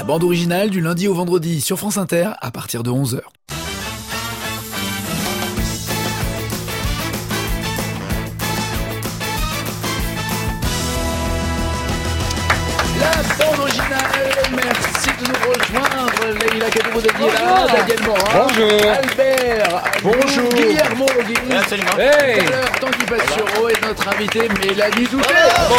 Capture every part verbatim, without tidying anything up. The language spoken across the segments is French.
bande originale du lundi au vendredi sur France Inter à partir de onze heures. La bande originale, merci de nous rejoindre. Leïla Kadouroudadi est là, Daniel Morin, bonjour. Albert, bonjour. Guillermo Guy, hey. tout à l'heure, Tanguy Bastureau et notre invitée Mélanie Doutet.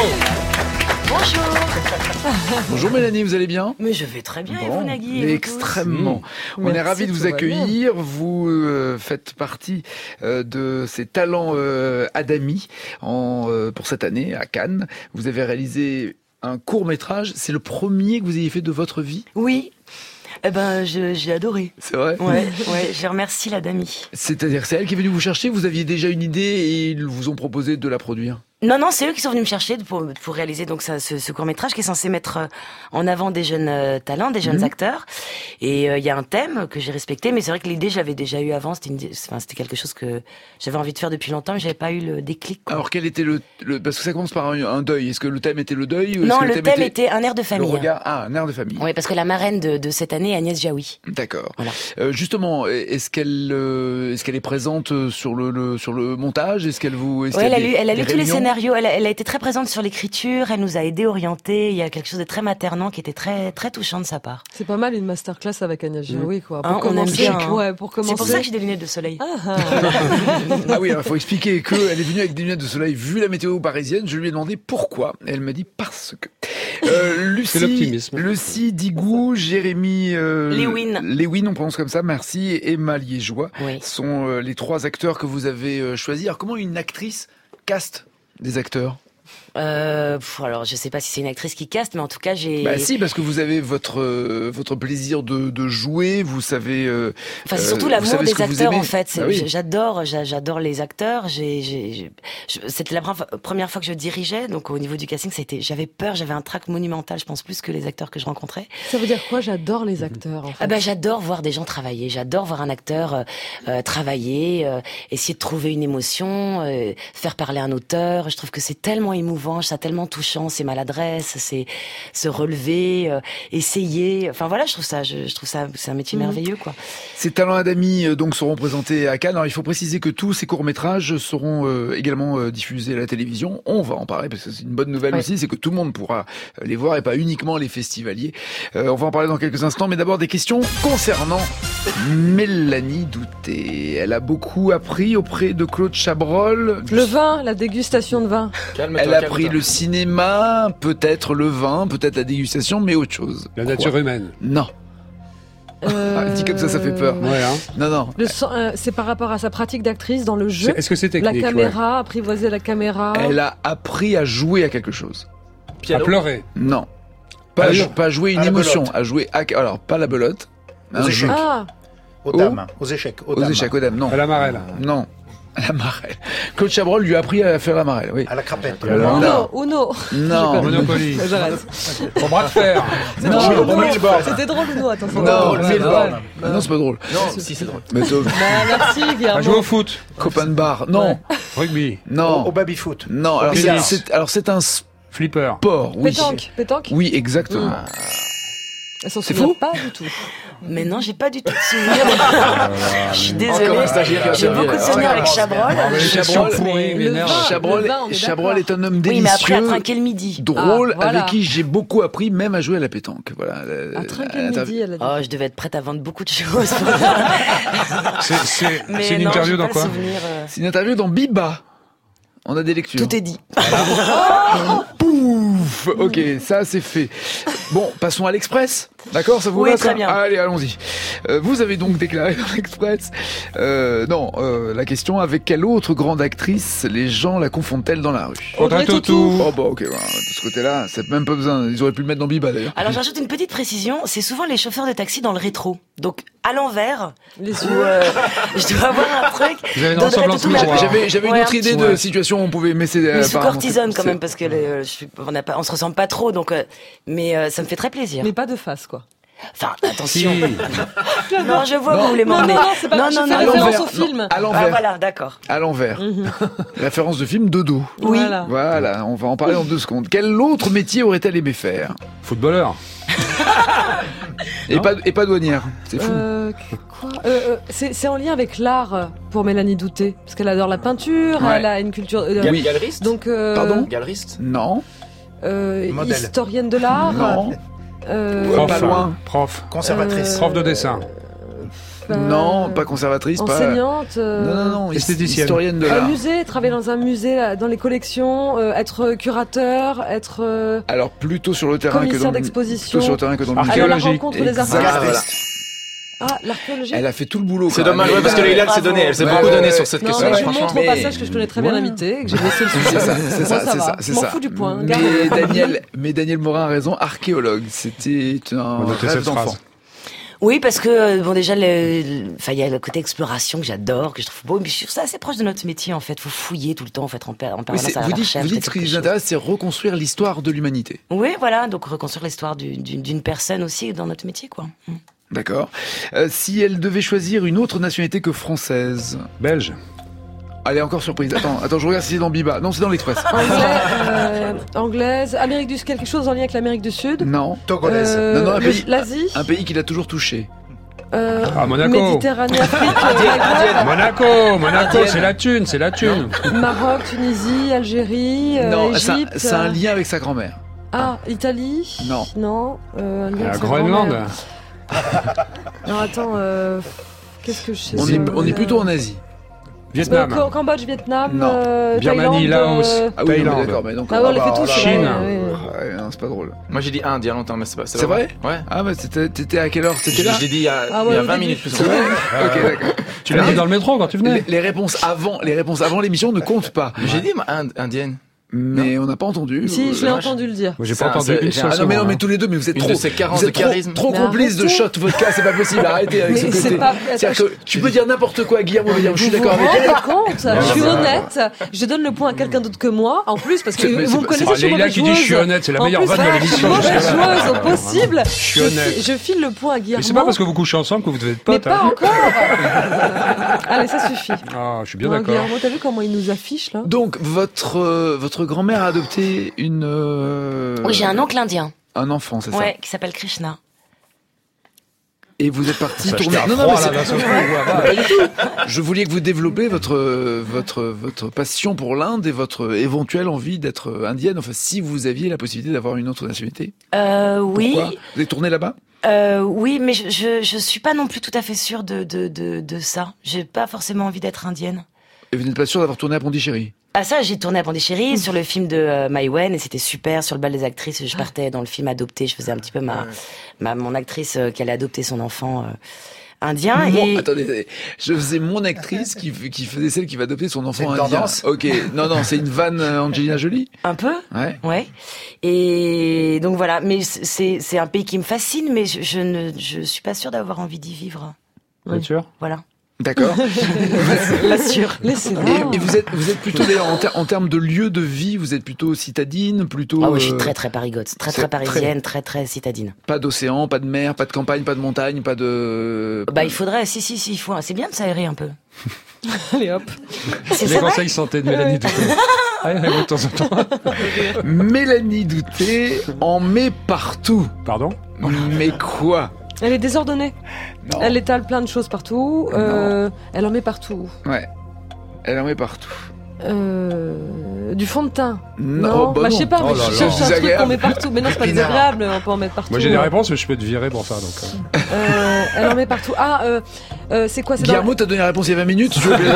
Bonjour. Bonjour Mélanie, vous allez bien? Mais je vais très bien, bon, et vous Nagui? et extrêmement. Mmh. On Merci, est ravis de vous accueillir. Vous euh, faites partie euh, de ces talents euh, Adami en, euh, pour cette année à Cannes. Vous avez réalisé un court-métrage. C'est le premier que vous ayez fait de votre vie? Oui. Eh ben, je, j'ai adoré. C'est vrai? Ouais, ouais, je remercie la Dami. C'est-à-dire, c'est elle qui est venue vous chercher, vous aviez déjà une idée et ils vous ont proposé de la produire? Non, non, c'est eux qui sont venus me chercher pour, pour réaliser donc ça, ce, ce court-métrage qui est censé mettre en avant des jeunes euh, talents, des jeunes mmh. acteurs. Et il euh, y a un thème que j'ai respecté, mais c'est vrai que l'idée, j'avais déjà eu avant. C'était, une, enfin, c'était quelque chose que j'avais envie de faire depuis longtemps, mais j'avais pas eu le déclic. Quoi. Alors, quel était le, le... Parce que ça commence par un, un deuil. Est-ce que le thème était le deuil ou Non, est-ce que le, le thème, thème était... était un air de famille. Le regard... Ah, un air de famille. Oui, parce que la marraine de, de cette année est Agnès Jaoui. D'accord. Voilà. Euh, justement, est-ce qu'elle, euh, est-ce qu'elle est présente sur le, le sur le montage? Est-ce qu'elle vous... Est-ce oui, elle a lu, elle a lu tous les scénarios. Elle a, elle a été très présente sur l'écriture, elle nous a aidé, orienté. Il y a quelque chose de très maternant qui était très très touchant de sa part. C'est pas mal une masterclass avec Agnès Jaoui, quoi. Pour hein, commencer, on aime bien. Ouais, pour commencer. C'est pour ça que j'ai des lunettes de soleil. Ah, ah. ah oui, il faut expliquer qu'elle est venue avec des lunettes de soleil. Vu la météo parisienne, je lui ai demandé pourquoi. Elle m'a dit parce que. Euh, Lucie, c'est l'optimisme. Lucie Digou, Jérémy euh, Lewin. Lewin, on prononce comme ça. Merci. Et Emma Liégeois oui. sont euh, les trois acteurs que vous avez euh, choisis. Alors, comment une actrice caste des acteurs? Euh, pff, alors je sais pas si c'est une actrice qui caste, mais en tout cas j'ai. Bah si, parce que vous avez votre euh, votre plaisir de, de jouer, vous savez. Euh, enfin c'est surtout l'amour savez des acteurs en fait. Ah oui. J'adore, j'adore les acteurs. J'ai, j'ai, j'ai... C'était la première fois que je dirigeais, donc au niveau du casting, c'était, j'avais peur, j'avais un trac monumental, je pense plus que les acteurs que je rencontrais. Ça veut dire quoi? J'adore les acteurs. En fait. Ah bah j'adore voir des gens travailler. J'adore voir un acteur euh, travailler, euh, essayer de trouver une émotion, euh, faire parler un auteur. Je trouve que c'est tellement émouvant, ça tellement touchant, ses maladresses, c'est se relever, euh, essayer. Enfin voilà, je trouve ça, je, je trouve ça, c'est un métier mmh. merveilleux, quoi. Ces talents Adami euh, donc seront présentés à Cannes. Alors il faut préciser que tous ces courts métrages seront euh, également euh, diffusés à la télévision. On va en parler parce que c'est une bonne nouvelle oui. aussi, c'est que tout le monde pourra les voir et pas uniquement les festivaliers. Euh, on va en parler dans quelques instants, mais d'abord des questions concernant Mélanie Doutet. Elle a beaucoup appris auprès de Claude Chabrol. Le vin, la dégustation de vin. Calme-toi, Elle a calme-toi. pris le cinéma, peut-être le vin, peut-être la dégustation, mais autre chose. La nature Quoi? humaine. Non. Euh... Dit comme ça, ça fait peur. Ouais, hein. Non, non. Le, euh, c'est par rapport à sa pratique d'actrice dans le jeu. C'est, est-ce que c'est technique? La caméra, ouais. apprivoiser la caméra. Elle a appris à jouer à quelque chose. Piano. À pleurer. Non. Pas, jou- pas jouer une à émotion, à jouer à... Alors, pas la belote. Aux échecs. Ah. Aux dames. Aux échecs. Aux, aux échecs, aux dames, non. À la marelle. Non. À la marelle. Claude Chabrol lui a appris à faire la marelle, oui. À la crapette. Uno, non. Uno. Non. Monopoly. J'arrête. Son bras de fer. C'est non, drôle, Uno. C'était drôle, Uno, attention. Non, non, c'est drôle. Non, non, c'est pas drôle. Non, si, c'est drôle. Mais toi... bah, merci, Guillermo. À jouer au foot. Copain de bar. Non. Ouais. Rugby. Non. Au, au baby-foot. Non, alors c'est, c'est, alors c'est un flipper. Sport, oui. Pétanque. Pétanque. Oui, exactement. Ah. Elle s'en c'est souvient fou pas du tout. Mais non, j'ai pas du tout de souvenirs. Je suis désolée. J'ai beaucoup de souvenirs avec Chabrol. Chabrol, Chabrol, Chabrol est un homme délicieux. Oui, mais après, à trinquer le midi. Drôle, ah, voilà. Avec qui j'ai beaucoup appris, même à jouer à la pétanque. Voilà. À trinquer le midi, elle a dit. Oh, je devais être prête à vendre beaucoup de choses. c'est, c'est, c'est une non, interview dans quoi? euh... C'est une interview dans Biba. On a des lectures. Tout est dit. Pouf. Ok, ça c'est fait. Bon, passons à l'Express. D'accord, ça vous oui, va très ça bien. Allez, allons-y. Euh, vous avez donc déclaré dans l'Express. Euh, non, euh, la question, avec quelle autre grande actrice les gens la confondent-elles dans la rue? Audrey Tautou. Oh bah ok, voilà, de ce côté-là, c'est même pas besoin. Ils auraient pu le mettre dans Biba d'ailleurs. Alors j'ajoute une petite précision. C'est souvent les chauffeurs de taxi dans le rétro. Donc à l'envers. Les yeux. Où, euh, je dois avoir un truc. Vous avez une ressemblance miroir. J'avais, j'avais ouais, une autre idée ouais. de situation où on pouvait messer. Mais sous cortisone quand même parce que les, je, on n'a pas, on se ressemble pas trop. Donc, euh, mais euh, ça me fait très plaisir. Mais pas de face, quoi. Enfin, attention. Si. Non, je vois non. Vous voulez m'emmener. Non, non, non, c'est pas non, non, non, non, non, référence au film. Non, à l'envers. Ah, voilà, d'accord. À l'envers. Mm-hmm. Référence de film Dodo. Oui. Voilà. Voilà, on va en parler en deux secondes. Quel autre métier aurait-elle aimé faire? Footballeur. Et Non. pas, et pas douanière. C'est fou. Euh, quoi euh, euh, c'est, c'est en lien avec l'art pour Mélanie Douté. Parce qu'elle adore la peinture, Ouais. elle a une culture. euh, Oui. Galeriste. Donc. euh, Pardon Galeriste. Non. euh, Modèle. Historienne de l'art. Non. Euh, Prof. Prof, pas loin. hein. Prof. Conservatrice. Euh, Prof de dessin. euh, Non, pas conservatrice. Pas... Enseignante. euh, Non, non, non. Esthéticienne. Historienne de Un l'art. musée, travailler dans un musée, là, dans les collections, euh, être curateur, être euh, Alors plutôt sur le terrain que commissaire dans le... d'exposition, plutôt sur le terrain que dans le Archéologie. aller à la Archéologique. rencontre des Exact. artistes. Voilà. Ah, l'archéologie. Elle a fait tout le boulot. C'est quand dommage, même. ouais, parce que Leïla, elle s'est Bravo. donnée, elle s'est Ouais, beaucoup ouais, donnée ouais. sur cette Non, question. mais je vous franchement. montre au Mais- passage que je connais très bien Ouais. l'invité, que j'ai laissé le C'est sujet. ça, c'est Moi, ça, ça c'est va. ça, c'est Je m'en ça. fous du point. Mais Garde. Daniel, mais Daniel Morin a raison, archéologue. C'était un On notait rêve cette d'enfant. phrase. Oui, parce que euh, bon déjà, le, le- enfin il y a le côté exploration que j'adore, que je trouve beau, mais je trouve ça assez proche de notre métier en fait. Faut fouiller tout le temps, en fait, en, per- en Oui, permanence c'est- à la vous dites, recherche vous de dites ce qui quelque vous chose. intéresse, c'est reconstruire l'histoire de l'humanité. Oui, voilà, donc reconstruire l'histoire du- d'une d'une personne aussi dans notre métier, quoi. Mm. D'accord. Euh, si elle devait choisir une autre nationalité que française. Belge. Allez, encore surprise. Attends, attends, je regarde si c'est dans Biba. Non, c'est dans l'Express. Anglais, euh, anglaise, Amérique du Sud, quelque chose en lien avec l'Amérique du Sud. Non. Togolaise. Euh, Non, non, un le- pays- L'Asie. Un pays qui l'a toujours touché. Euh, Ah, Monaco. Méditerranée, Afrique, euh, Monaco, Monaco, Indienne. c'est la thune, c'est la thune. Maghreb, Maroc, Tunisie, Algérie, euh, non, c'est un, Égypte. c'est un lien avec sa grand-mère. Ah, Italie. Non. Non. Euh, un lien La avec sa Groenland. grand-mère. Non, attends. Euh, qu'est-ce que je sais On sur- est, on est plutôt en Asie. Vietnam. Euh, Cam- Cambodge, Vietnam, Non. euh, Birmanie, Thaïlande, Laos. euh, Ah oui, non, mais Thaïlande. d'accord, mais donc. Ah ouais, on les bah, fait alors tous. là, Chine. ouais, ouais. ouais, non, c'est pas drôle. Moi j'ai dit Inde il y a longtemps, mais c'est pas. C'est vrai Ouais. Ah, bah c'était- t'étais à quelle heure Je T'étais là je l'ai dit il y a, Ah il ouais, y a au vingt début. minutes plus ou C'est moins. vrai Ok, d'accord. Tu l'as dit dans le métro quand tu venais. Les, les réponses avant, les réponses avant l'émission ne comptent pas. Mais j'ai dit moi, Inde, indienne. Mais on n'a pas entendu. Si, je l'ai Euh, entendu le dire. Moi, j'ai C'est pas un- entendu c'est- une j'ai seule un- Ah non mais non seconde, mais hein. tous les deux mais vous êtes Une trop de ces carences vous êtes de trop, charisme. trop Mais complices de arrêtez. shot vodka, c'est pas possible, arrêtez avec Mais ce c'est côté. pas- C'est-à-dire que tu peux dire n'importe quoi, Guillermo va dire je suis d'accord vous avec vous elle. rendez compte Je suis bah, honnête. Je donne le point à quelqu'un d'autre que moi, en plus, parce que Mais c'est vous me pas- connaissez, Ah, je suis Leïla mauvaise qui dit je suis joueuse. honnête, c'est la En meilleure plus, vanne de voilà, l'émission. Je suis mauvaise jusque-là. joueuse au possible. Je suis honnête. fi- Je file le point à Guillermo. Mais c'est pas parce que vous couchez ensemble que vous devez être Mais potes. pas hein. encore. Allez, ça suffit. Ah, je suis bien Non, d'accord. Guillermo, t'as vu comment il nous affiche là Donc votre euh, votre grand-mère a adopté une euh, Oui, j'ai un oncle indien, un enfant, c'est ça ouais, qui s'appelle Krishna. Et vous êtes parti Ça, tourner. j'étais à Non non, froid, mais là, c'est- d'un seul coup, ouais, va. pas du tout. Je voulais que vous développez votre votre votre passion pour l'Inde et votre éventuelle envie d'être indienne. Enfin, si vous aviez la possibilité d'avoir une autre nationalité. Euh, oui, Pourquoi Vous avez tourné là-bas euh, oui, mais je, je je suis pas non plus tout à fait sûre de de de, de ça. J'ai pas forcément envie d'être indienne. Et vous n'êtes pas sûr d'avoir tourné à Pondichéry? Ah ça, j'ai tourné à Pondichéry sur le film de euh, Maïwen et c'était super. Sur le bal des actrices, je partais dans le film adopté. Je faisais un petit peu ma, ma mon actrice euh, qui allait adopter son enfant euh, indien. Mon- et Attendez, je faisais mon actrice qui, qui faisait celle qui va adopter son enfant C'est une indien. tendance Ok, non, non, c'est une vanne euh, Angelina Jolie. un peu, Ouais. ouais. Et donc voilà. Mais c'est c'est un pays qui me fascine, mais je, je ne je suis pas sûre d'avoir envie d'y vivre. Bien sûr. Voilà. D'accord. L'assure. Laissez-moi. Et, et vous êtes, vous êtes plutôt d'ailleurs en, ter- en termes de lieu de vie, vous êtes plutôt citadine, plutôt. Ah oui, je suis euh, très très parigote, très c'est très parisienne, très très citadine. Pas d'océan, pas de mer, pas de campagne, pas de montagne, pas de. Bah il faudrait, si si si, il faut. C'est bien de s'aérer un peu. Allez hop. C'est Les ça. vrai conseils santé de Mélanie Douté. Ah, elle rêve de temps en temps. Mélanie Douté en met partout. Pardon? Mais quoi? Elle est désordonnée. Non. Elle étale plein de choses partout. Euh, elle en met partout. Ouais. Elle en met partout. Euh, du fond de teint. Non, Non, bah bah, je non. sais pas, Oh mais là je là. cherche un truc qu'on Désagréable. met partout. Mais non, c'est pas Épinard. désagréable, on peut en mettre partout. Moi j'ai des réponses, mais je peux te virer pour ça. Donc, euh. Euh, elle en met partout. Ah, euh, euh, c'est quoi c'est dans... Guillermo, t'as donné la réponse il y a vingt minutes. Je veux bien-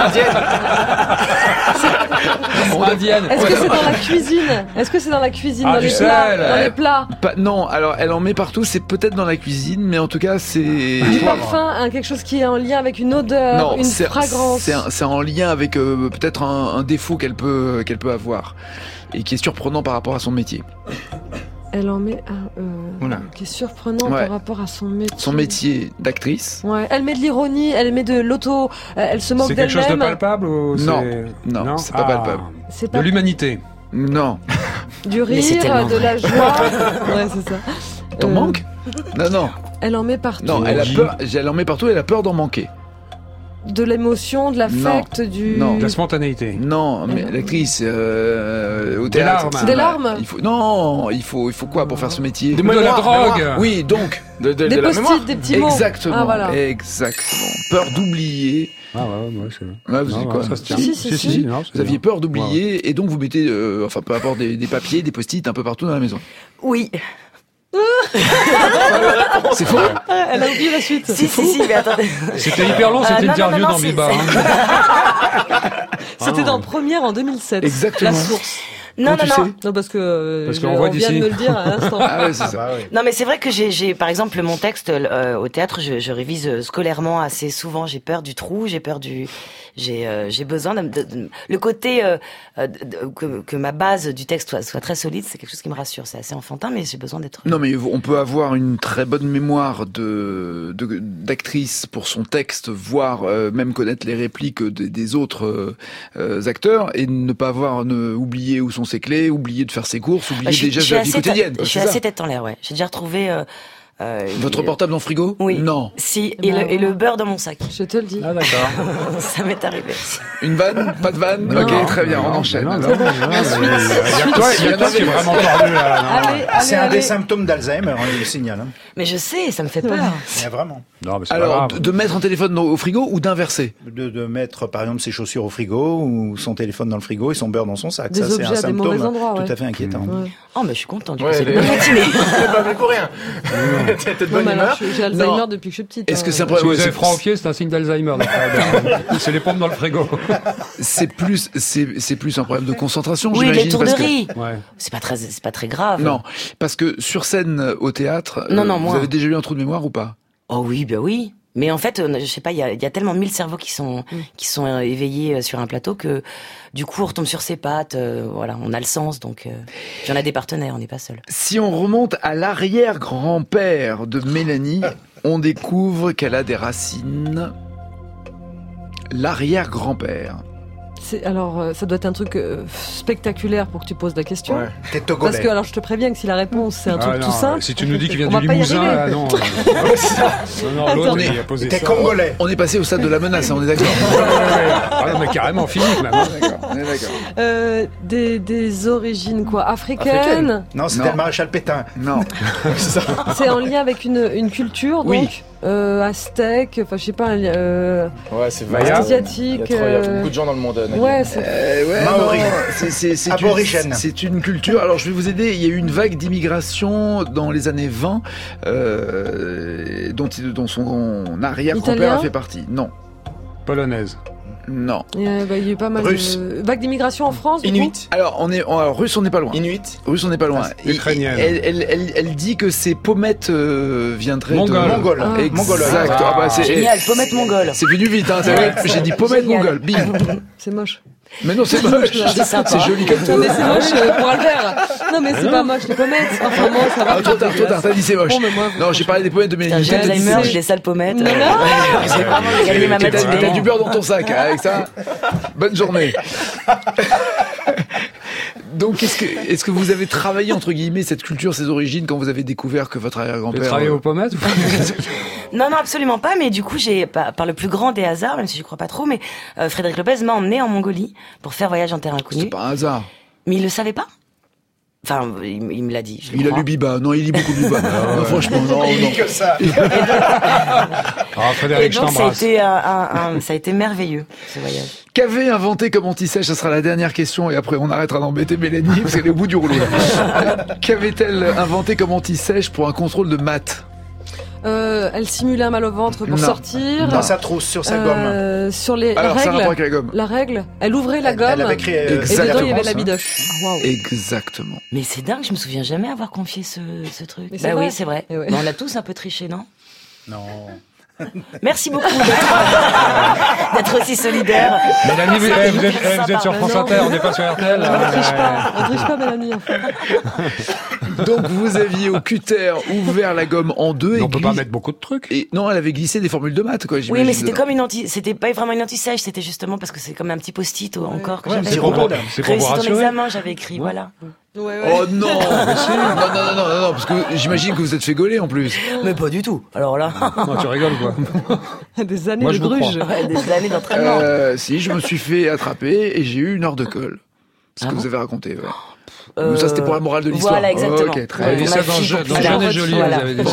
Indienne. Est-ce que c'est dans la cuisine Est-ce que c'est dans la cuisine, Ah, dans du les plats, sel. dans les plats Pas- non, alors elle en met partout, c'est peut-être dans la cuisine, mais en tout cas c'est. Du parfum, hein, quelque chose qui est en lien avec une odeur, Non, une c'est fragrance. c'est un- c'est en lien avec euh, peut-être un, un défaut qu'elle peut qu'elle peut avoir et qui est surprenant par rapport à son métier. Elle en met un, euh, Oula. qui est surprenant Ouais. par rapport à son métier. Son métier d'actrice. Ouais, elle met de l'ironie, elle met de l'auto, euh, elle se moque C'est quelque chose de d'elle-même. palpable ou Non. c'est- Non, c'est pas Ah. palpable. C'est De pas l'humanité. Non. du Mais c'est rire, tellement de la joie. Ouais, c'est ça. T'en Euh, manques? Non, non. Elle en met partout. Non, elle a Guy. peur. Elle en met partout. Elle a peur d'en manquer. De l'émotion, de l'affect, du... Non. De la spontanéité. Non, mais non. l'actrice euh, au Des théâtre. larmes. Des larmes. Il faut non, il faut il faut quoi pour faire ce métier? Des De la mémoires, drogue. mémoires. Oui, donc De, de, Des de la mémoire. post-it, des petits mots. exactement, Ah, voilà. exactement. Peur d'oublier. Ah ouais, ouais, c'est... Ah, vous Non, avez non, quoi? ça se tient. Si, si, si. non, Vous aviez peur d'oublier et donc vous mettez, euh, enfin peu importe, des, des papiers, des post-it un peu partout dans la maison. Oui. C'est faux. Ah, elle a oublié la suite. Si, si, si, mais attendez. C'était hyper long, Euh, cette non, non, interview non, non, dans c'est- Biba. c'est- hein. C'était Ah. dans Première en deux mille sept. Exactement. La source. Non, Comment non, tu non. sais Non, parce que euh, Parce je- qu'on voit on vient de d'ici. me le dire à l'instant. Ah ouais, c'est ça. Bah oui. Non, mais c'est vrai que j'ai, j'ai, par exemple, mon texte euh, au théâtre, je, je révise euh, scolairement assez souvent. J'ai peur du trou, j'ai peur du, j'ai, euh, j'ai besoin de, de- de- le côté euh, euh, de- de- que, que ma base du texte soit, soit très solide. C'est quelque chose qui me rassure. C'est assez enfantin, mais j'ai besoin d'être. Non, mais on peut avoir une très bonne mémoire de, de d'actrice pour son texte, voire euh, même connaître les répliques des, des autres euh, euh, acteurs et ne pas avoir ne, oublié où sont ses clés, oublier de faire ses courses, oublier Ah, je suis- déjà je suis la vie assez quotidienne. ta- quoi, Je suis c'est ça. assez tête en l'air, ouais. J'ai déjà retrouvé. Euh, euh, Votre une- portable dans le frigo? Oui. Non. Si, Eh et, ben, le, et le voilà. beurre dans mon sac. Je te le dis. Ah d'accord. Ça m'est arrivé. Une vanne? Pas de vanne? Non. Ok, très bien, on Non, enchaîne. non, alors. non, non, non, Il y a que toi, il y a que toi qui est vraiment tordu là. non. Allez, allez, C'est un allez. des symptômes d'Alzheimer, on le signale. Hein. Mais je sais, ça me fait peur. Mais vraiment. Non, mais c'est pas Alors, grave. de, de mettre un téléphone dans- au frigo ou d'inverser? De, de mettre, par exemple, ses chaussures au frigo ou son téléphone dans le frigo et son beurre dans son sac. Des Ça, c'est objets un à des symptôme mauvais endroits, ouais. tout à fait inquiétant. Ouais. Oh, mais je suis contente. Du Ouais, coup, c'est les- une bonne matinée. C'est pas fait pour rien. T'es de Non, bonne mais alors, humeur. je- j'ai Alzheimer Non. depuis que je suis petite. Est-ce hein. que c'est un Si problème? vous avez c'est- froid au pied, c'est un signe d'Alzheimer. d'accord. C'est les pompes dans le frigo. C'est plus, c'est, c'est plus un problème de concentration, Oui, j'imagine. l'étourderie. parce que- Ouais. C'est pas très, c'est pas très grave. Non, parce que sur scène euh, au théâtre, Non, euh, non, vous moi. avez déjà eu un trou de mémoire ou pas? Oh oui, bah oui. Mais en fait, euh, je sais pas, il y a, il y a tellement mille cerveaux qui sont, qui sont euh, éveillés euh, sur un plateau que, du coup, on retombe sur ses pattes. euh, voilà, on a le sens, donc. Euh, puis on a des partenaires, on n'est pas seul. Si on remonte à l'arrière-grand-père de Mélanie, on découvre qu'elle a des racines. L'arrière-grand-père. C'est- Alors, euh, ça doit être un truc euh, spectaculaire pour que tu poses la question. Ouais. T'es togolais. Parce que, alors, je te préviens que si la réponse c'est un Ah, truc non, tout simple, Si tu nous dis qu'il vient on du va pas y Limousin, arriver. ah non. Non, non, l'autre, Attends. il a posé T'es ça. congolais. On est passé au stade de la menace, hein, on est d'accord. Ouais, ouais, ouais. Ah non, mais carrément physique même. D'accord, on est d'accord. euh, des, des origines quoi, africaines. Africaine. Non, c'était Non. le maréchal Pétain. Non. C'est en lien avec une, une culture, Oui. donc euh, aztèque, enfin je sais pas, euh, Ouais, c'est Maya. vaste. asiatique. Il y a trop- il y a euh, beaucoup de gens dans le monde. Naguère. Ouais, c'est Euh, ouais, Maori. non, c'est, c'est, c'est, Aborigène. une, c'est une culture. Alors, je vais vous aider. Il y a eu une vague d'immigration dans les années vingt, euh, dont, dont son arrière-grand-père Italien a fait partie. Non. Polonaise. Non. euh, bah, il y a eu pas mal Russe. de vagues d'immigration en France. du coup. Inuit. Alors, on est, alors, russe, on n'est pas loin. Inuit. Russe, on n'est pas loin. Ah, c'est ukrainienne. Elle, elle, elle, elle dit que ses pommettes euh, viendraient Mongole. de... Mongol. Ah. Exact. Ah. Ah bah, c'est, Génial, pommette mongole. c'est venu vite, hein. c'est vrai. J'ai dit pommette Génial. mongole. Bim. C'est moche. Mais non, c'est moche. C'est sympa. C'est joli comme Non tout. mais c'est moche euh, pour Albert. Non mais c'est pas moche les pommettes. Enfin moi ça va. Ah, trop tard, trop tard. T'as dit c'est moche. Bon, mais moi, Non, j'ai parlé des pommettes de Putain, Mélanie. j'ai T'as dit Alzheimer, c'est- j'ai des sales pommettes. Non, Euh, non. J'ai vraiment gagné ma T'as, matinée. t'as du beurre dans ton sac, hein, avec ça. Bonne journée. Donc, est-ce que, est-ce que vous avez travaillé, entre guillemets, cette culture, ces origines, quand vous avez découvert que votre Tu as arrière-grand-père... travaillé euh, aux pommettes ou pas? Non, non, absolument pas. Mais du coup, j'ai, par, par le plus grand des hasards, même si je crois pas trop, mais euh, Frédéric Lopez m'a emmené en Mongolie pour faire voyage en terre C'est inconnue. pas un hasard. Mais il le savait pas. Enfin, il, il me l'a dit. Je le Il a crois. lu Biba. Non, il lit beaucoup Biba. Non, franchement, non, Il non. dit que ça. Ah, Et Frédéric, je donc, ça a t'embrasse. été, un, un- un- ça a été merveilleux, ce voyage. Qu'avait inventé comme anti-sèche? Ça sera la dernière question et après on arrêtera d'embêter Mélanie parce qu'elle est au bout du rouleau. Qu'avait-elle inventé comme anti-sèche pour un contrôle de maths? Euh, elle simulait un mal au ventre pour Non. sortir. Dans sa trousse, sur sa gomme. Euh, sur les la Alors, ça a rapport avec règle. la gomme. La règle. Elle ouvrait la Elle- gomme. Elle avait créé. euh, Et Exactement. dedans il y avait la ça. bidoche. Ah, waouh. Exactement. Mais c'est dingue, je me souviens jamais avoir confié ce, ce truc. Mais c'est bah vrai. oui, c'est vrai. Eh ouais. Mais on a tous un peu triché, non? Non. Merci beaucoup d'être, d'être aussi solidaire. Mélanie, vous, Ça, eh, c'est vous êtes, hyper eh, vous êtes sur sympa. France Non. Inter, on n'est pas sur R T L. On hein, ne triche ouais. pas. On triche pas Mélanie. Enfin. Donc vous aviez au cutter ouvert la gomme en deux. Mais et on peut glisse... pas mettre beaucoup de trucs. Et non, elle avait glissé des formules de maths, quoi. Oui, mais c'était comme une anti, c'était pas vraiment une anti-sèche, c'était justement parce que c'est comme un petit post-it ouais. encore que ouais, j'avais. C'est pour, c'est pour vous réussi ton rassurer. examen, j'avais écrit, ouais. voilà. Ouais, ouais. Oh non, non, non, non, non, non, parce que j'imagine que vous êtes fait gauler en plus. Mais pas du tout. Alors là. Non, tu rigoles quoi. Des années Moi, de je vous gruge. Ouais, des années d'entraînement. Euh, si, je me suis fait attraper et j'ai eu une heure de colle. Ce Ah que bon vous avez raconté, ouais. Euh, Ça, c'était pour la morale de l'histoire. Voilà, exactement. Ok, très Vous avez bien. dit Ma ça dans, fille, Je- pour dans plus Jeune et tard. Jolie, Voilà. vous avez dit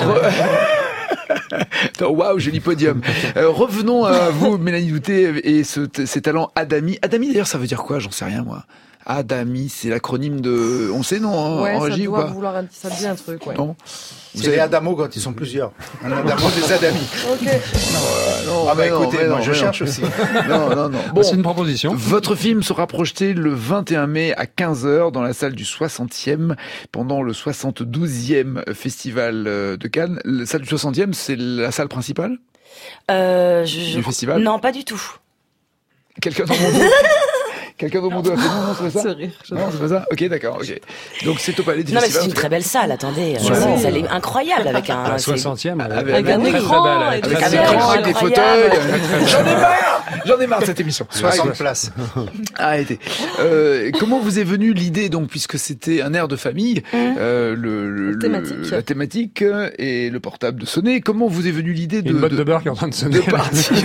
ça. Waouh, joli podium. Euh, revenons à vous, Mélanie Douté, et ce, ces talents Adami. Adami, d'ailleurs, ça veut dire quoi? J'en sais rien, moi. Adami, c'est l'acronyme de... On sait, non, en, Ouais, en ça régie ou doit pas? vouloir un, ça dit un truc, ouais. Non. Vous C'est avez les Adamo quand ils sont plusieurs. Un Adamo, des Adami. Ok. non, Ah bah mais non, écoutez, mais moi non, je mais non. cherche aussi. Non, non, non. Bon, c'est une proposition. Votre film sera projeté le vingt et un mai à quinze heures dans la salle du soixantième pendant le soixante-douzième festival de Cannes. La salle du soixantième, c'est la salle principale Euh, je, je... du festival? Non, pas du tout. Quelqu'un dans mon dos Quelqu'un dans mon dos a fait non, non, c'est pas ça? Ce rire. je- Non, c'est pas ça? Ok, d'accord, ok. Donc c'est au palais du Non, mais festival. c'est une très belle salle, attendez. Euh, Ouais. c'est- Elle est incroyable avec un. La c'est- soixantième, elle est Avec elle est un très, très écran belle, elle est et très des Avec belle. un sièges. écran, avec des Incroyable. fauteuils. J'en ai marre! J'en ai marre de cette émission. soixante places. Arrêtez. Euh, comment vous est venue l'idée, donc, puisque c'était un air de famille, euh, le, le- La thématique. le- la thématique et le portable de sonner, comment vous est venue l'idée de, Une botte de, de beurre qui est en train de sonner. de partir,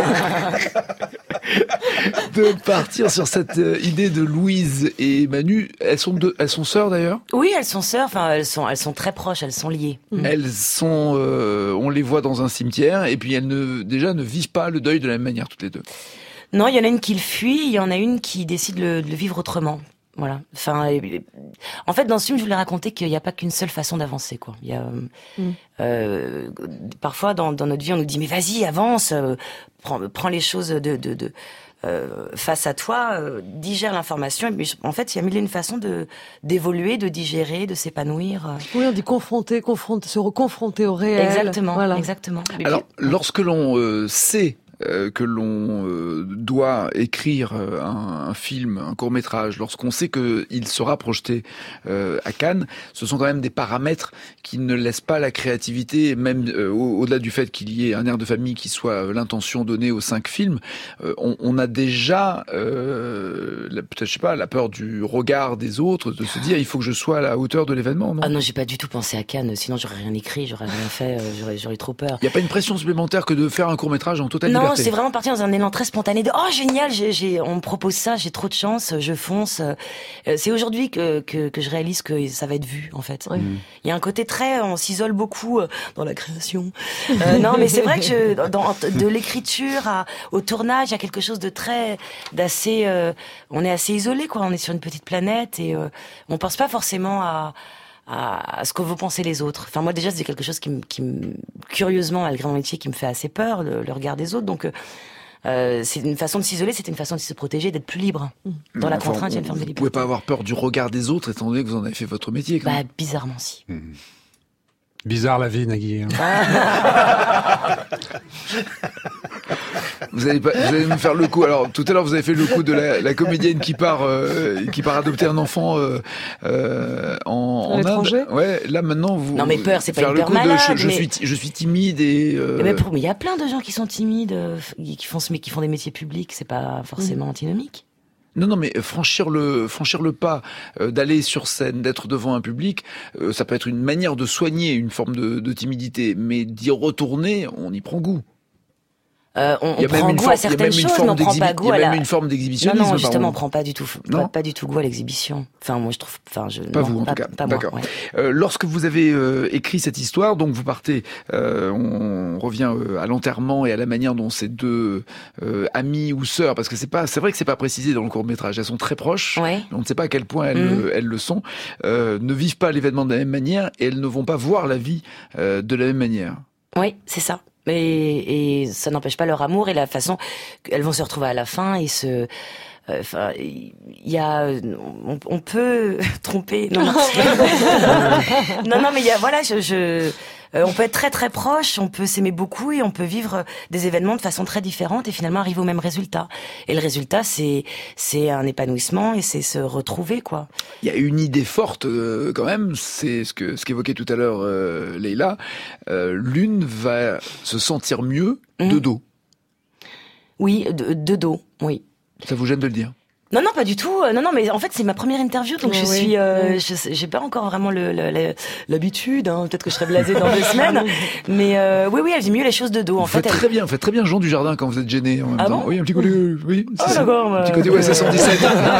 de partir sur cette euh, idée de Louise et Manu? Elles sont deux, elles sont sœurs d'ailleurs? Oui, elles sont sœurs. Enfin, elles sont, elles sont très proches. Elles sont liées. Elles sont, euh, on les voit dans un cimetière et puis elles ne, déjà ne vivent pas le deuil de la même manière toutes les deux. Non, il y en a une qui le fuit. Il y en a une qui décide de le, de le vivre autrement. Voilà. Enfin, et- en fait, dans ce film, je voulais raconter qu'il n'y a pas qu'une seule façon d'avancer, quoi. Il y a, Mm. euh, parfois dans, dans notre vie, on nous dit mais vas-y, avance, euh, prends, prends les choses de, de, de euh, face à toi, euh, digère l'information. Et puis, je- en fait, il y a mille et une façons de d'évoluer, de digérer, de s'épanouir. euh. Oui, on dit confronter, confronter, se reconfronter au réel. Exactement, Voilà. exactement. Et Alors, puis- lorsque l'on euh, sait euh, que l'on euh, doit écrire euh, un, un film, un court-métrage, lorsqu'on sait qu'il sera projeté euh, à Cannes, ce sont quand même des paramètres qui ne laissent pas la créativité, même euh, au- au-delà du fait qu'il y ait un air de famille qui soit l'intention donnée aux cinq films, euh, on, on a déjà, euh, la- peut-être, je sais pas, la peur du regard des autres, de se dire il faut que je sois à la hauteur de l'événement, non? Ah non, j'ai pas du tout pensé à Cannes. Sinon, j'aurais rien écrit, j'aurais rien fait, euh, j'aurais, j'aurais trop peur. Il n'y a pas une pression supplémentaire que de faire un court-métrage en totale Non, liberté? c'est vraiment parti dans un élan très spontané de oh génial, j'ai, j'ai, on me propose ça, j'ai trop de chance, je fonce. Euh, C'est aujourd'hui que, que que je réalise que ça va être vu en fait. Ouais. Il y a un côté très, on s'isole beaucoup euh, dans la création. Euh, non, mais c'est vrai que je, dans, de l'écriture à, au tournage, il y a quelque chose de très, d'assez, euh, on est assez isolé quoi. On est sur une petite planète et euh, on pense pas forcément à à ce que vont penser les autres. Enfin, moi, déjà, c'est quelque chose qui me, qui me, curieusement, malgré mon métier, qui me fait assez peur, le, le regard des autres. Donc, euh, c'est une façon de s'isoler, c'est une façon de se protéger, d'être plus libre. Dans la Enfin, contrainte, il y a une on- forme de Vous liberté. pouvez pas avoir peur du regard des autres, étant donné que vous en avez fait votre métier. Quand Bah, même. bizarrement, si. Bizarre la vie, Nagui. hein. Vous allez, pas, vous allez me faire le coup. Alors, tout à l'heure, vous avez fait le coup de la, la comédienne qui part, euh, qui part adopter un enfant euh, euh, en, À en l'étranger. Inde. Ouais, là maintenant, vous. Non, mais peur, c'est pas faire le hyper coup de malade, je, je mais- suis, je suis timide et. euh, Eh ben, pour- mais il y a plein de gens qui sont timides, euh, qui font, ce- mais qui font des métiers publics, c'est pas forcément antinomique. Non, non, mais franchir le franchir le pas, euh, d'aller sur scène, d'être devant un public, euh, ça peut être une manière de soigner une forme de, de timidité, mais d'y retourner, on y prend goût. Euh, on, Il y on a même prend une goût forme- à certaines il y a même une choses, forme mais on prend pas d'exhibi- goût il y a à la... même une forme Non, d'exhibitionnisme. non, justement, on pardon. prend pas du tout, Non pas, pas du tout goût à l'exhibition. Enfin, moi, je trouve, enfin, je, Pas non, vous, en pas, tout cas. pas moi, D'accord. ouais. Euh, lorsque vous avez euh, écrit cette histoire, donc vous partez, euh, on revient euh, à l'enterrement et à la manière dont ces deux euh, amies ou sœurs, parce que c'est pas, c'est vrai que c'est pas précisé dans le court métrage, elles sont très proches. Ouais. On ne sait pas à quel point elles, Mhm. le- elles le sont, euh, ne vivent pas l'événement de la même manière et elles ne vont pas voir la vie euh, de la même manière. Oui, c'est ça. Et, et ça n'empêche pas leur amour et la façon qu'elles vont se retrouver à la fin et se. Enfin, il y a, on, on peut tromper. Non, non, non, non, mais il y a, voilà, je, je euh, on peut être très très proche, on peut s'aimer beaucoup et on peut vivre des événements de façon très différente et finalement arriver au même résultat. Et le résultat, c'est c'est un épanouissement et c'est se retrouver, quoi. Il y a une idée forte euh, quand même, c'est ce que ce qu'évoquait tout à l'heure euh, Leïla. Euh, l'une va se sentir mieux mmh. de dos. Oui, de, de dos, oui. Ça vous gêne de le dire ? Non, non, pas du tout. Non, non, mais en fait, c'est ma première interview, donc oh, je oui. suis, euh, je, j'ai pas encore vraiment le, le, le, l'habitude. Hein. Peut-être que je serai blasée dans deux semaines, mais euh, oui, oui, elle vit mieux les choses de dos. En vous fait, faites elle... très bien, vous faites très bien Jean Dujardin quand vous êtes gêné en même ah temps. Bon oui, un petit côté, oui. C'est oh, d'accord. Un bah... petit côté, ouais, c'est cent dix-sept.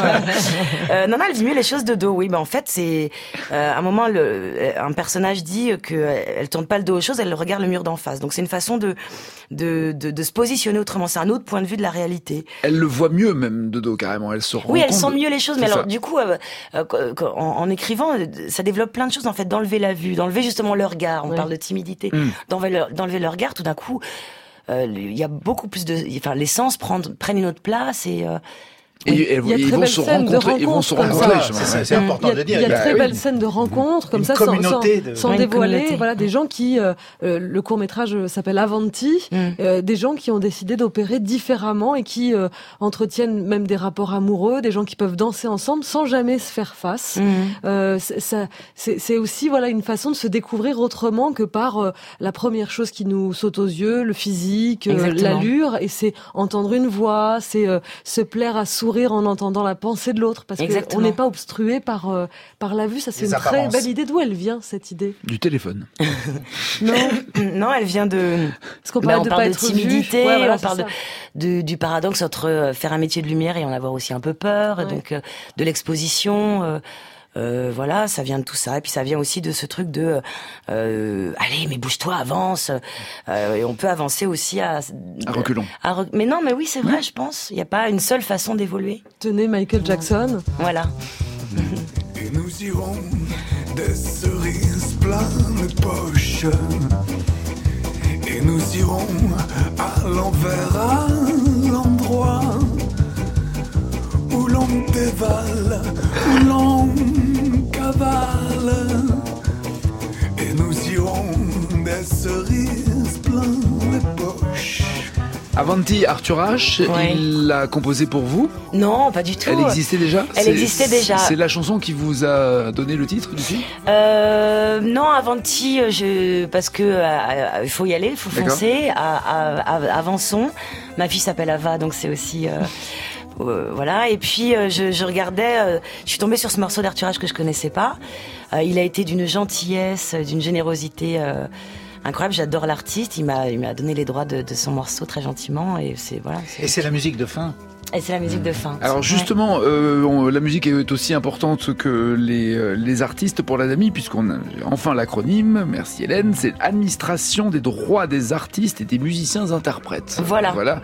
euh, non, non, elle vit mieux les choses de dos. Oui, bah en fait, c'est euh, à un moment, le, un personnage dit que elle tourne pas le dos aux choses, elle regarde le mur d'en face. Donc c'est une façon de de, de de se positionner autrement. C'est un autre point de vue de la réalité. Elle le voit mieux même de dos carrément. Elle se rend oui, compte. elle sent mieux les choses, mais c'est alors ça. du coup, euh, euh, en, en écrivant, ça développe plein de choses en fait, d'enlever la vue, d'enlever justement le regard. On oui. parle de timidité, mmh. d'enlever, le, d'enlever le regard. Tout d'un coup, il euh, y a beaucoup plus de, enfin, les sens prennent, prennent une autre place et. Euh, Et, et, et ils, vont se rencontrer, ils vont se rencontrer. C'est, c'est important a, de le dire. Il y a de bah, très oui. belles scènes de rencontres, comme une ça, sans, sans, de... sans ouais, dévoiler. Voilà, des gens qui, euh, le court-métrage s'appelle Avanti, mm. euh, des gens qui ont décidé d'opérer différemment et qui euh, entretiennent même des rapports amoureux, des gens qui peuvent danser ensemble sans jamais se faire face. Mm. Euh, c'est, ça, c'est, c'est aussi voilà une façon de se découvrir autrement que par euh, la première chose qui nous saute aux yeux, le physique, euh, l'allure, et c'est entendre une voix, c'est euh, se plaire à sourire en entendant la pensée de l'autre, parce qu'on n'est pas obstrué par euh, par la vue. Ça, c'est Les une apparences. Très belle idée. D'où elle vient, cette idée? Du téléphone. Non, non, elle vient de. Parce qu'on parle bah, on de, parle pas de timidité, ouais, voilà, on parle de, de, du paradoxe entre faire un métier de lumière et en avoir aussi un peu peur, ouais. donc euh, de l'exposition. Euh, Euh, voilà, ça vient de tout ça, et puis ça vient aussi de ce truc de euh, allez, mais bouge-toi, avance. Euh, et on peut avancer aussi à, à reculons. À re... Mais non, mais oui, c'est vrai, ouais. je pense. Il n'y a pas une seule façon d'évoluer. Tenez, Michael Jackson. Voilà. Et nous irons des cerises plein de poches. Et nous irons à l'envers, à l'endroit où l'on dévale, où l'on cavale, et nous irons des cerises plein les poches. Avanti, Arthur H, ouais. il l'a composé pour vous? Non, pas du tout. Elle existait déjà? Elle c'est, existait déjà. C'est la chanson qui vous a donné le titre du film? euh, Non, Avanti, je, parce que il euh, faut y aller, il faut foncer. À, à, à, avançons. Ma fille s'appelle Ava, donc c'est aussi... Euh, Euh, voilà, et puis euh, je, je regardais, euh, je suis tombée sur ce morceau d'Arthur H que je connaissais pas. Euh, il a été d'une gentillesse, d'une générosité euh, incroyable. J'adore l'artiste. Il m'a, il m'a donné les droits de, de son morceau très gentiment, et c'est voilà. C'est... Et c'est la musique de fin. Et c'est la musique de fin. Alors justement, ouais. euh, on, la musique est aussi importante que les, euh, les artistes pour l'A D A M I, puisqu'on a enfin l'acronyme, merci Hélène, c'est Administration des droits des artistes et des musiciens-interprètes. Voilà. Voilà.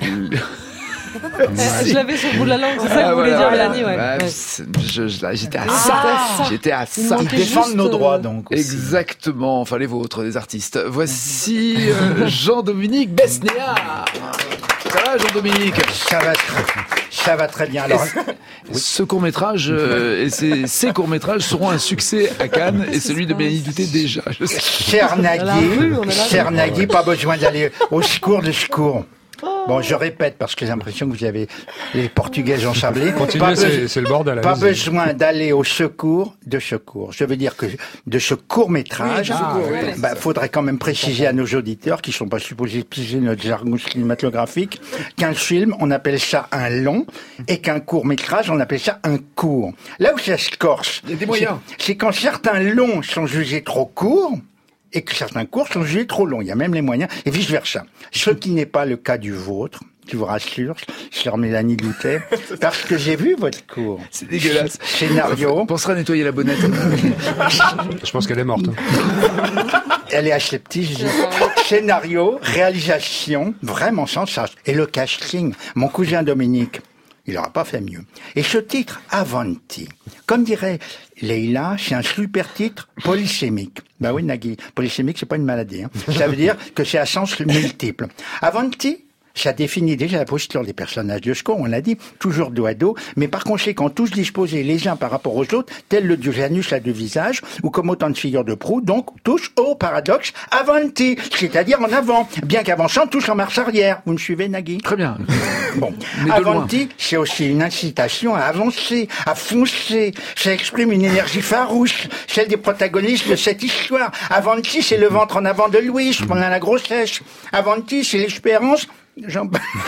Je l'avais sur le bout de la langue, c'est ça que ah, vous voulez voilà, dire, Mélanie, ouais. Bah, ouais. Je, je, j'étais à ah, ça. J'étais à ça. Ils défendent nos droits, donc. Aussi. Exactement. Enfin, les vôtres, les artistes. Voici euh, Jean-Dominique Besnéard. Ça va, Jean-Dominique? Ça va très, ça va très bien. Alors, oui. Ce court-métrage euh, et ces, ces courts-métrages seront un succès à Cannes, et celui de Mélanie Douté déjà. Je sais. Cher Nagui, cher Nagui, pas besoin d'aller au secours de secours. Bon, je répète parce que j'ai l'impression que vous avez les Portugaises ensablées. Continuez, c'est, c'est le bordel. Pas besoin d'aller au secours de secours. Je veux dire que de ce court-métrage, il ah, oui, bah, faudrait quand même préciser à nos auditeurs, qui sont pas supposés piger notre jargon cinématographique, qu'un film, on appelle ça un long, et qu'un court-métrage, on appelle ça un court. Là où ça se corse, il y a des moyens. C'est, c'est quand certains longs sont jugés trop courts, et que certains cours sont jugés trop longs. Il y a même les moyens, et vice-versa. Ce qui n'est pas le cas du vôtre, je vous rassure, chère Mélanie Doutet, parce que j'ai vu votre cours. C'est dégueulasse. Scénario. On pensera nettoyer la bonnette. Je pense qu'elle est morte. Elle est aseptique. Scénario, réalisation, vraiment sans sens. Et le casting, mon cousin Dominique, il n'aura pas fait mieux. Et ce titre, Avanti, comme dirait Leïla, c'est un super titre polysémique. Ben oui, Nagui, polysémique, c'est pas une maladie. Hein. Ça veut dire que c'est à sens multiple. Avanti, ça définit déjà la posture des personnages de secours, on l'a dit, toujours dos à dos, mais par conséquent, tous disposés les uns par rapport aux autres, tel le dieu Janus à deux visages, ou comme autant de figures de proue, donc tous au paradoxe avanti, c'est-à-dire en avant, bien qu'avançant, tous en marche arrière. Vous me suivez, Nagui? Très bien. Bon, avanti, c'est aussi une incitation à avancer, à foncer, ça exprime une énergie farouche, celle des protagonistes de cette histoire. Avanti, c'est le ventre en avant de Louis pendant la grossesse. Avanti, c'est l'espérance. Jean...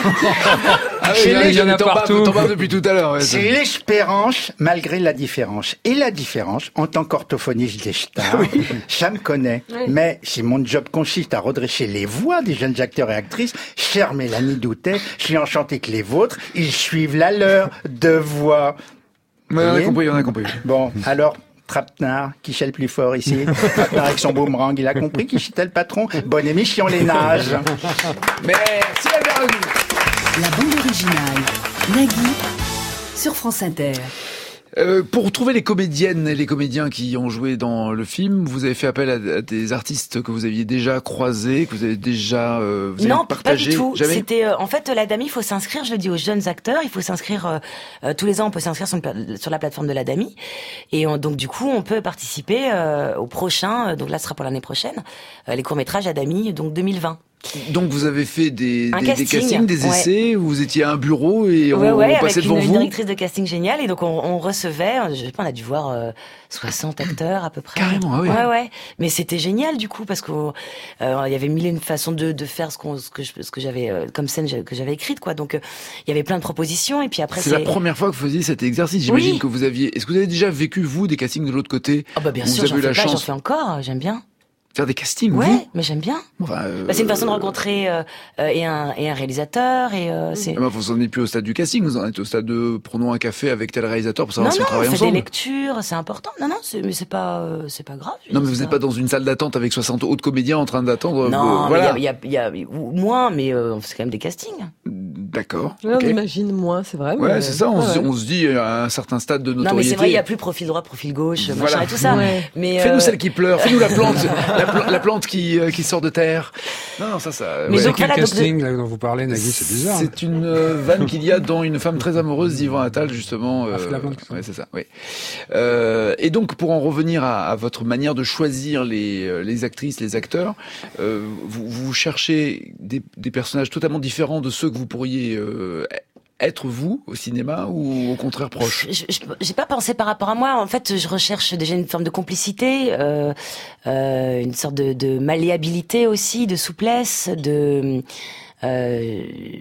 ah oui, il y en a partout. T'en parles depuis tout à l'heure. Ouais, c'est l'espérance malgré la différence. Et la différence, en tant qu'orthophoniste des stars, oui. ça me connaît. Oui. Mais si mon job consiste à redresser les voix des jeunes acteurs et actrices, chère Mélanie Doutet, je suis enchanté que les vôtres, ils suivent la leur de voix. Ouais, on a compris, on a compris. Bon, alors... Trapenard, qui c'est le plus fort ici? Trapenard avec son boomerang, il a compris qui c'était le patron? Bonne émission, les nages. Merci Albert Ledoux. La bande originale, Nagui, sur France Inter. Euh, pour trouver les comédiennes et les comédiens qui ont joué dans le film, vous avez fait appel à, à des artistes que vous aviez déjà croisés, que vous avez déjà euh, vous non, avez partagé. Non, pas du tout. Jamais C'était euh, en fait l'A D A M I, il faut s'inscrire. Je le dis aux jeunes acteurs, il faut s'inscrire euh, euh, tous les ans. On peut s'inscrire sur, le, sur la plateforme de l'A D A M I, et on, donc du coup on peut participer euh, au prochain. Euh, donc là, ce sera pour l'année prochaine. Euh, les courts métrages A D A M I, donc deux mille vingt. Donc vous avez fait des, des, casting, des castings, des essais, ouais. où vous étiez à un bureau et ouais, on, ouais, on passait avec devant une, vous. une directrice de casting géniale, et donc on, on recevait, je sais pas, on a dû voir euh, soixante acteurs à peu près. Carrément, ah oui. Ouais, ouais. Mais c'était génial du coup parce qu'il euh, y avait mille et une façons de, de faire ce, qu'on, ce que, je, ce que j'avais euh, comme scène que j'avais écrite, quoi. Donc il euh, y avait plein de propositions, et puis après c'est, c'est la première fois que vous faisiez cet exercice. J'imagine oui. que vous aviez. Est-ce que vous avez déjà vécu vous des castings de l'autre côté? Ah bah bien sûr, vous j'en avez eu fais la pas, chance. j'en fais encore. J'aime bien. Faire des castings, ouais, vous mais j'aime bien. Enfin, euh, bah, c'est une façon de rencontrer euh, euh, et un et un réalisateur et euh, c'est. Ah bah, vous en êtes plus au stade du casting, vous en êtes au stade de prenons un café avec tel réalisateur pour savoir non, si non, on travaille on fait ensemble. Des lectures, c'est important. Non non, c'est, mais c'est pas euh, c'est pas grave. Non mais vous n'êtes pas dans une salle d'attente avec soixante autres comédiens en train d'attendre. Non, euh, voilà. il y a il y a, y a moins, mais euh, c'est quand même des castings. D'accord. Ouais, okay. On imagine moins, c'est vrai. Ouais, mais... c'est ça. On, ouais, se, ouais. on se dit à un certain stade de notoriété. Non, mais c'est vrai, il y a plus profil droit, profil gauche, voilà. machin et tout ça. Ouais. Mais fais-nous euh... celle qui pleure. Fais-nous la plante, la, pla- la plante qui euh, qui sort de terre. Non, non, ça, ça. Mais ouais. donc, quel voilà, casting donc, là, dont vous parlez, Nagui, c'est bizarre. C'est une euh, vanne qu'il y a dans Une femme très amoureuse d'Yvan Attal, justement. Euh, ah, ouais, c'est ça. Oui. Euh, et donc, pour en revenir à, à votre manière de choisir les les actrices, les acteurs, euh, vous, vous cherchez des, des personnages totalement différents de ceux que vous pourriez euh, être vous au cinéma, ou au contraire proche? je, je, J'ai pas pensé par rapport à moi. En fait, je recherche déjà une forme de complicité, euh, euh, une sorte de, de malléabilité aussi, de souplesse, de euh,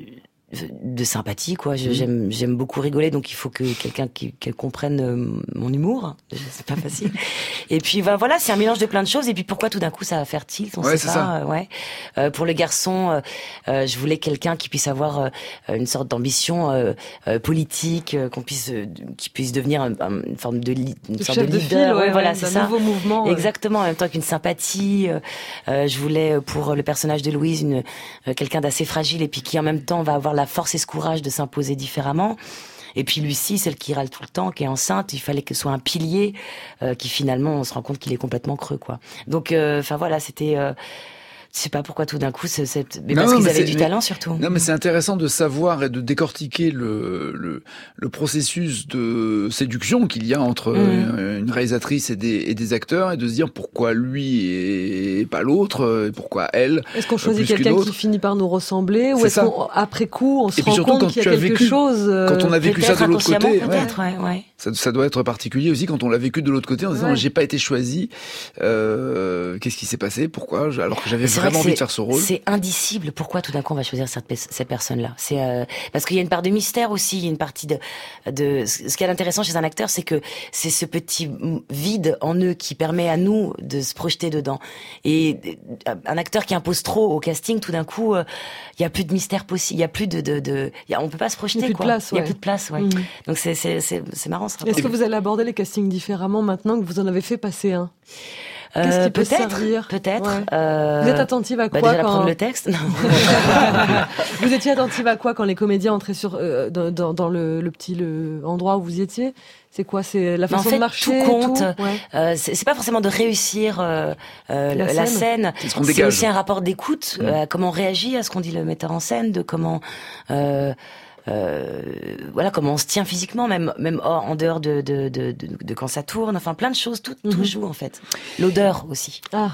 de sympathie, quoi. Je, mmh. J'aime, j'aime beaucoup rigoler, donc il faut que quelqu'un qui, qu'elle comprenne euh, mon humour. C'est pas facile. Et puis, ben, voilà, c'est un mélange de plein de choses. Et puis, pourquoi tout d'un coup ça va faire tilt, on ouais, sait pas. Ça. Euh, ouais. Euh, pour le garçon, euh, euh, je voulais quelqu'un qui puisse avoir euh, une sorte d'ambition euh, euh, politique, euh, qu'on puisse, euh, qui puisse devenir un, un, une forme de, li- une sorte de leader. De fil, ouais, ouais, voilà, ouais, c'est un ça. Nouveau mouvement. Exactement. En même temps qu'une sympathie. Euh, euh, je voulais pour le personnage de Louise une euh, quelqu'un d'assez fragile et puis qui en même temps va avoir la force et ce courage de s'imposer différemment. Et puis Lucie, celle qui râle tout le temps, qui est enceinte, il fallait que ce soit un pilier euh, qui finalement on se rend compte qu'il est complètement creux, quoi. Donc enfin euh, voilà, c'était euh, je sais pas pourquoi tout d'un coup, c'est, c'est... mais non, parce non, qu'ils mais avaient du mais... talent surtout. Non, mais c'est intéressant de savoir et de décortiquer le le, le processus de séduction qu'il y a entre mmh. une réalisatrice et des, et des acteurs, et de se dire pourquoi lui et pas l'autre, et pourquoi elle. Est-ce qu'on choisit quelqu'un qui finit par nous ressembler, ou c'est est-ce ça. Qu'après coup on se et rend surtout, compte qu'il y a quelque vécu, chose euh... quand on a vécu ça de l'autre côté, peut-être, ouais. Ouais, ouais. Ça, ça doit être particulier aussi quand on l'a vécu de l'autre côté en disant ouais. j'ai pas été choisi. Euh, qu'est-ce qui s'est passé? Pourquoi? Alors que j'avais vraiment envie de faire ce rôle. C'est indicible. Pourquoi tout d'un coup on va choisir cette, cette personne-là? C'est euh, parce qu'il y a une part de mystère aussi, il y a une partie de, de. Ce qui est intéressant chez un acteur, c'est que c'est ce petit vide en eux qui permet à nous de se projeter dedans. Et un acteur qui impose trop au casting, tout d'un coup, il euh, y a plus de mystère possible, il y a plus de, de, de y a, on peut pas se projeter. Il y a plus quoi. de place. Il ouais. y a plus de place. Ouais. Mmh. Donc c'est c'est c'est c'est marrant. Ce Est-ce que vous allez aborder les castings différemment maintenant que vous en avez fait passer un? Qu'est-ce qui peut peut-être, servir peut-être. Ouais. Euh... Vous êtes attentive à quoi bah déjà quand... prendre le texte. Non. Vous étiez attentive à quoi quand les comédiens entraient sur euh, dans, dans, dans le, le petit le endroit où vous étiez? C'est quoi? C'est la façon en fait, de marcher? Tout compte. Tout ouais. euh, c'est, c'est pas forcément de réussir euh, euh, la, la scène. scène. C'est, ce qu'on c'est dégage. aussi un rapport d'écoute. Mmh. Euh, comment on réagit à ce qu'on dit le metteur en scène, de comment. Euh, Euh, voilà comment on se tient physiquement, même même hors, en dehors de de, de de de quand ça tourne, enfin plein de choses, tout mm-hmm. tout joue en fait. L'odeur aussi. Ah.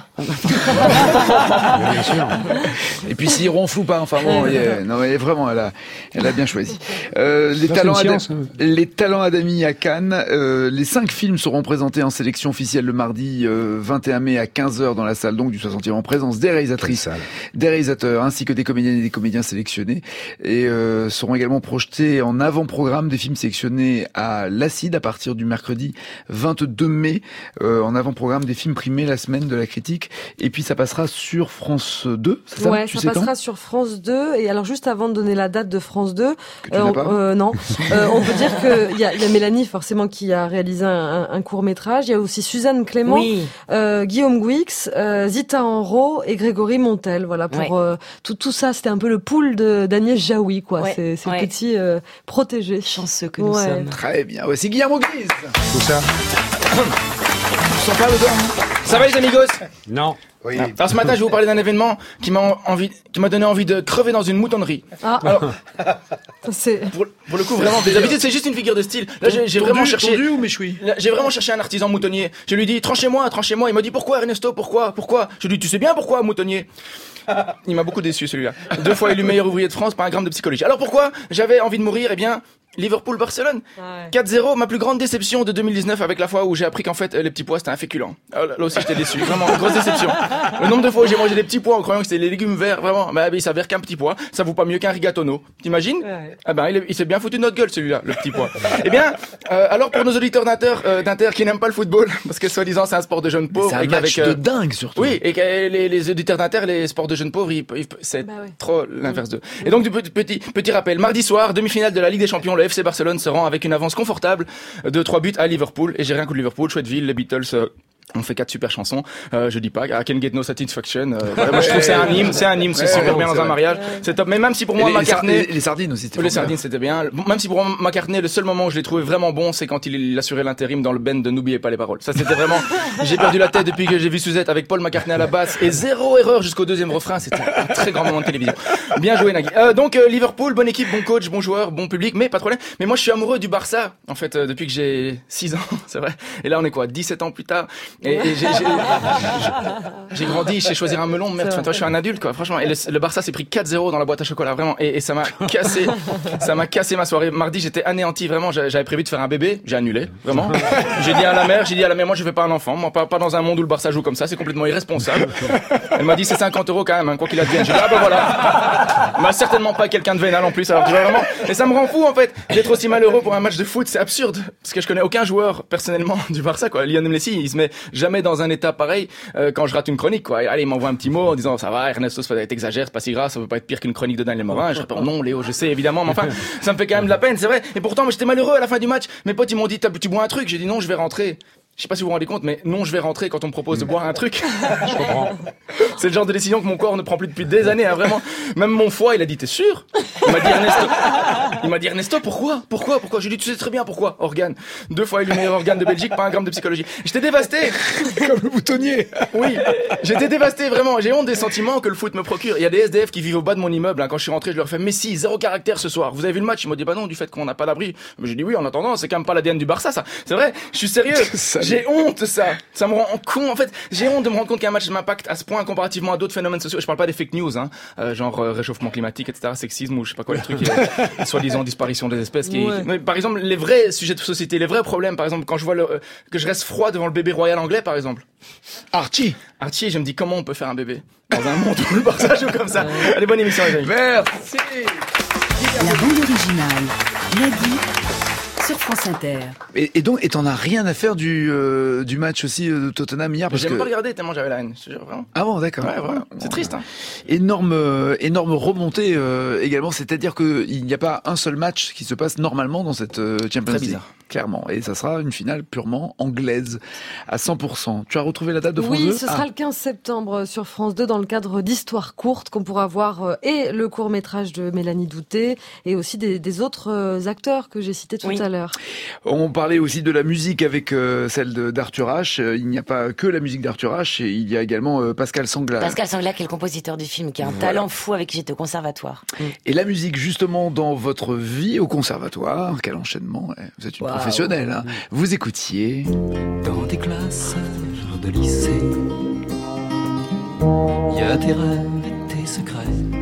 Bien sûr. Et puis s'il ronfle ou pas, enfin bon, yeah, non mais vraiment, elle a elle a bien choisi. Euh, les, talents science, Adam, hein. les talents Adami à Cannes. Euh, les cinq films seront présentés en sélection officielle le mardi euh, vingt et un mai à quinze heures dans la salle donc du soixantième en présence des réalisatrices, des réalisateurs ainsi que des comédiennes et des comédiens sélectionnés et euh, seront également projeté en avant-programme des films sélectionnés à l'Acide à partir du mercredi vingt-deux mai, euh, en avant-programme des films primés la semaine de la critique. Et puis ça passera sur France deux, c'est ça? Ouais, tu ça sais passera quand sur France deux. Et alors juste avant de donner la date de France deux, que tu euh, n'as pas euh, non, euh, on peut dire que il y a, y a Mélanie forcément qui a réalisé un, un court métrage. Il y a aussi Suzanne Clément, oui. euh, Guillaume Gouix, euh, Zita Enro et Grégory Montel. Voilà pour ouais. euh, tout tout ça. C'était un peu le pool de d'Agnès Jaoui, quoi. Ouais. C'est c'est ouais. petit euh, protégé. Chanceux que nous ouais. sommes. Très bien. Voici Guillermo Grise. Tout ça. Tu sens pas le temps? Ça va les amigos? Non. Oui. Alors ce matin, je vais vous parler d'un événement qui m'a envie, qui m'a donné envie de crever dans une moutonnerie. Ah. Alors, c'est... Pour, pour le coup, vraiment, d'habitude, c'est juste une figure de style. Là, j'ai, j'ai Tondu, vraiment cherché. Tondu ou méchoui? Là, j'ai vraiment cherché un artisan moutonnier. Je lui ai dit, tranchez-moi, tranchez-moi. Il m'a dit, pourquoi, Ernesto? Pourquoi? Pourquoi? Je lui ai dit, tu sais bien pourquoi, moutonnier? Il m'a beaucoup déçu, celui-là. Deux fois élu meilleur ouvrier de France, pas un gramme de psychologie. Alors pourquoi j'avais envie de mourir? Eh bien, Liverpool-Barcelone. Ouais. quatre zéro, ma plus grande déception de deux mille dix-neuf avec la fois où j'ai appris qu'en fait, les petits pois, c'était un féculent. Alors, là aussi, j'étais déçu. Vraiment, grosse déception. Le nombre de fois où j'ai mangé des petits pois en croyant que c'était les légumes verts, vraiment. Bah, il s'avère qu'un petit pois, ça vaut pas mieux qu'un rigatono. T'imagines? Ouais. Ah ben, il, est, il s'est bien foutu de notre gueule, celui-là, le petit pois. Eh bien, euh, alors pour nos auditeurs d'Inter, euh, d'Inter qui n'aiment pas le football, parce que soi-disant, c'est un sport de jeunes pauvres. C'est un et match euh, de dingue, surtout. Oui, et que les, les auditeurs d'Inter, les sports de jeunes pauvres, ils, ils, c'est bah ouais. trop l'inverse d'eux. Et donc, du petit, petit, petit rappel. Mardi soir, demi-finale de la Ligue des Champions, le F C Barcelone se rend avec une avance confortable de trois buts à Liverpool. Et j'ai rien contre Liverpool, chouette ville, les Beatles, euh, on fait quatre super chansons. Euh, je dis pas, I Can Get No Satisfaction. Euh, ouais, moi je trouve que c'est un hymne, c'est un hymne, c'est ouais, super ouais, bien dans un mariage. Ouais. C'est top. Mais même si pour moi, les, McCartney, les, les sardines aussi, c'était les sardines c'était bien. Même si pour moi, McCartney, le seul moment où je l'ai trouvé vraiment bon, c'est quand il, il assurait l'intérim dans le band de N'oubliez pas les paroles. Ça c'était vraiment, j'ai perdu la tête depuis que j'ai vu Suzette avec Paul McCartney à la basse et zéro erreur jusqu'au deuxième refrain. C'était un très grand moment de télévision. Bien joué Nagui. Euh, donc euh, Liverpool, bonne équipe, bon coach, bon joueur, bon public, mais pas de problème. Mais moi je suis amoureux du Barça en fait euh, depuis que j'ai six ans, c'est vrai. Et là on est quoi, dix-sept ans plus tard. Et, et j'ai, j'ai J'ai grandi, je sais choisir un melon, merde, enfin, toi, je suis un adulte, quoi, franchement. Et le, le Barça s'est pris quatre zéro dans la boîte à chocolat, vraiment. Et, et ça m'a cassé, ça m'a cassé ma soirée. Mardi, j'étais anéanti, vraiment. J'avais prévu de faire un bébé, j'ai annulé, vraiment. J'ai dit à la mère, j'ai dit à la mère, moi, je fais pas un enfant, moi, pas, pas dans un monde où le Barça joue comme ça, c'est complètement irresponsable. Elle m'a dit, c'est cinquante euros quand même, hein, quoi qu'il advienne. J'ai dit, ah bah voilà. Elle m'a certainement pas quelqu'un de vénal en plus, alors tu vois, vraiment. Et ça me rend fou, en fait, d'être aussi malheureux pour un match de foot, c'est absurde. Parce que je connais aucun joueur, personnellement, du Barça, quoi. Lionel Messi, il se met jamais dans un état pareil. Euh, quand je rate une chronique, quoi. Allez, il m'envoie un petit mot en disant, ça va, Ernesto, t'exagères, c'est pas si grave, ça peut pas être pire qu'une chronique de Daniel Morin. Je réponds, non, Léo, je sais, évidemment, mais enfin, ça me fait quand même de la peine, c'est vrai. Et pourtant, j'étais malheureux à la fin du match. Mes potes, ils m'ont dit, tu bois un truc? J'ai dit, non, je vais rentrer. Je sais pas si vous vous rendez compte, mais non, je vais rentrer quand on me propose de boire un truc. Je comprends. C'est le genre de décision que mon corps ne prend plus depuis des années, hein, vraiment. Même mon foie, il a dit, t'es sûr? Il m'a dit, Ernesto. Il m'a dit, Ernesto, pourquoi? Pourquoi? Pourquoi? J'ai dit, tu sais très bien pourquoi. Organe. Deux fois élu meilleur organe de Belgique, pas un gramme de psychologie. J'étais dévasté. Comme le boutonnier. Oui. J'étais dévasté, vraiment. J'ai honte des sentiments que le foot me procure. Il y a des S D F qui vivent au bas de mon immeuble, hein. Quand je suis rentré, je leur fais, mais si, zéro caractère ce soir. Vous avez vu le match? Ils m'ont dit, bah non, du fait qu'on n'a pas d'abri. Mais j'ai dit, oui, en attendant, c'est quand même pas l'A D N du Barça, ça. C'est vrai. Je suis sérieux. J'ai honte, ça. Ça me rend con, en fait. J'ai honte de me rendre compte qu'un match m'impacte à ce point comparativement à d'autres phénomènes sociaux. Je parle pas des fake news, hein, euh, genre euh, réchauffement climatique, et cetera, sexisme ou je sais pas quoi les trucs, euh, soi-disant disparition des espèces. Qui, ouais. qui, mais, par exemple, les vrais sujets de société, les vrais problèmes, par exemple, quand je vois le, euh, que je reste froid devant le bébé royal anglais, par exemple. Archie. Archie, je me dis comment on peut faire un bébé dans un monde où le Barça joue comme ça. Allez, bonne émission les amis. Merci. La bande originale, Nagui, sur France Inter. Et, et donc, et t'en as rien à faire du euh, du match aussi de Tottenham hier parce J'ai que. même pas regardé tellement j'avais la haine. Je te jure, vraiment. Ah bon, d'accord. Ouais, ouais. C'est triste. Hein. Énorme, euh, énorme remontée euh, également. C'est-à-dire que il n'y a pas un seul match qui se passe normalement dans cette euh, Champions Très League. bizarre. Clairement. Et ça sera une finale purement anglaise à cent pour cent. Tu as retrouvé la date de France Oui, deux ce ah. sera le quinze septembre sur France deux dans le cadre d'Histoires courtes qu'on pourra voir euh, et le court-métrage de Mélanie Douté et aussi des, des autres euh, acteurs que j'ai cités tout Oui. à l'heure. On parlait aussi de la musique avec euh, celle de, d'Arthur H. Euh, Il n'y a pas que la musique d'Arthur H. Et il y a également euh, Pascal Sangla. Pascal Sangla, qui est le compositeur du film, qui a un Voilà. talent fou avec qui j'étais au conservatoire. Et la musique justement dans votre vie au conservatoire. Quel enchaînement. Ouais. Vous êtes une Wow. professionnelle. Hein. Vous écoutiez. Dans tes classes de lycée, il y a tes rêves et tes secrets,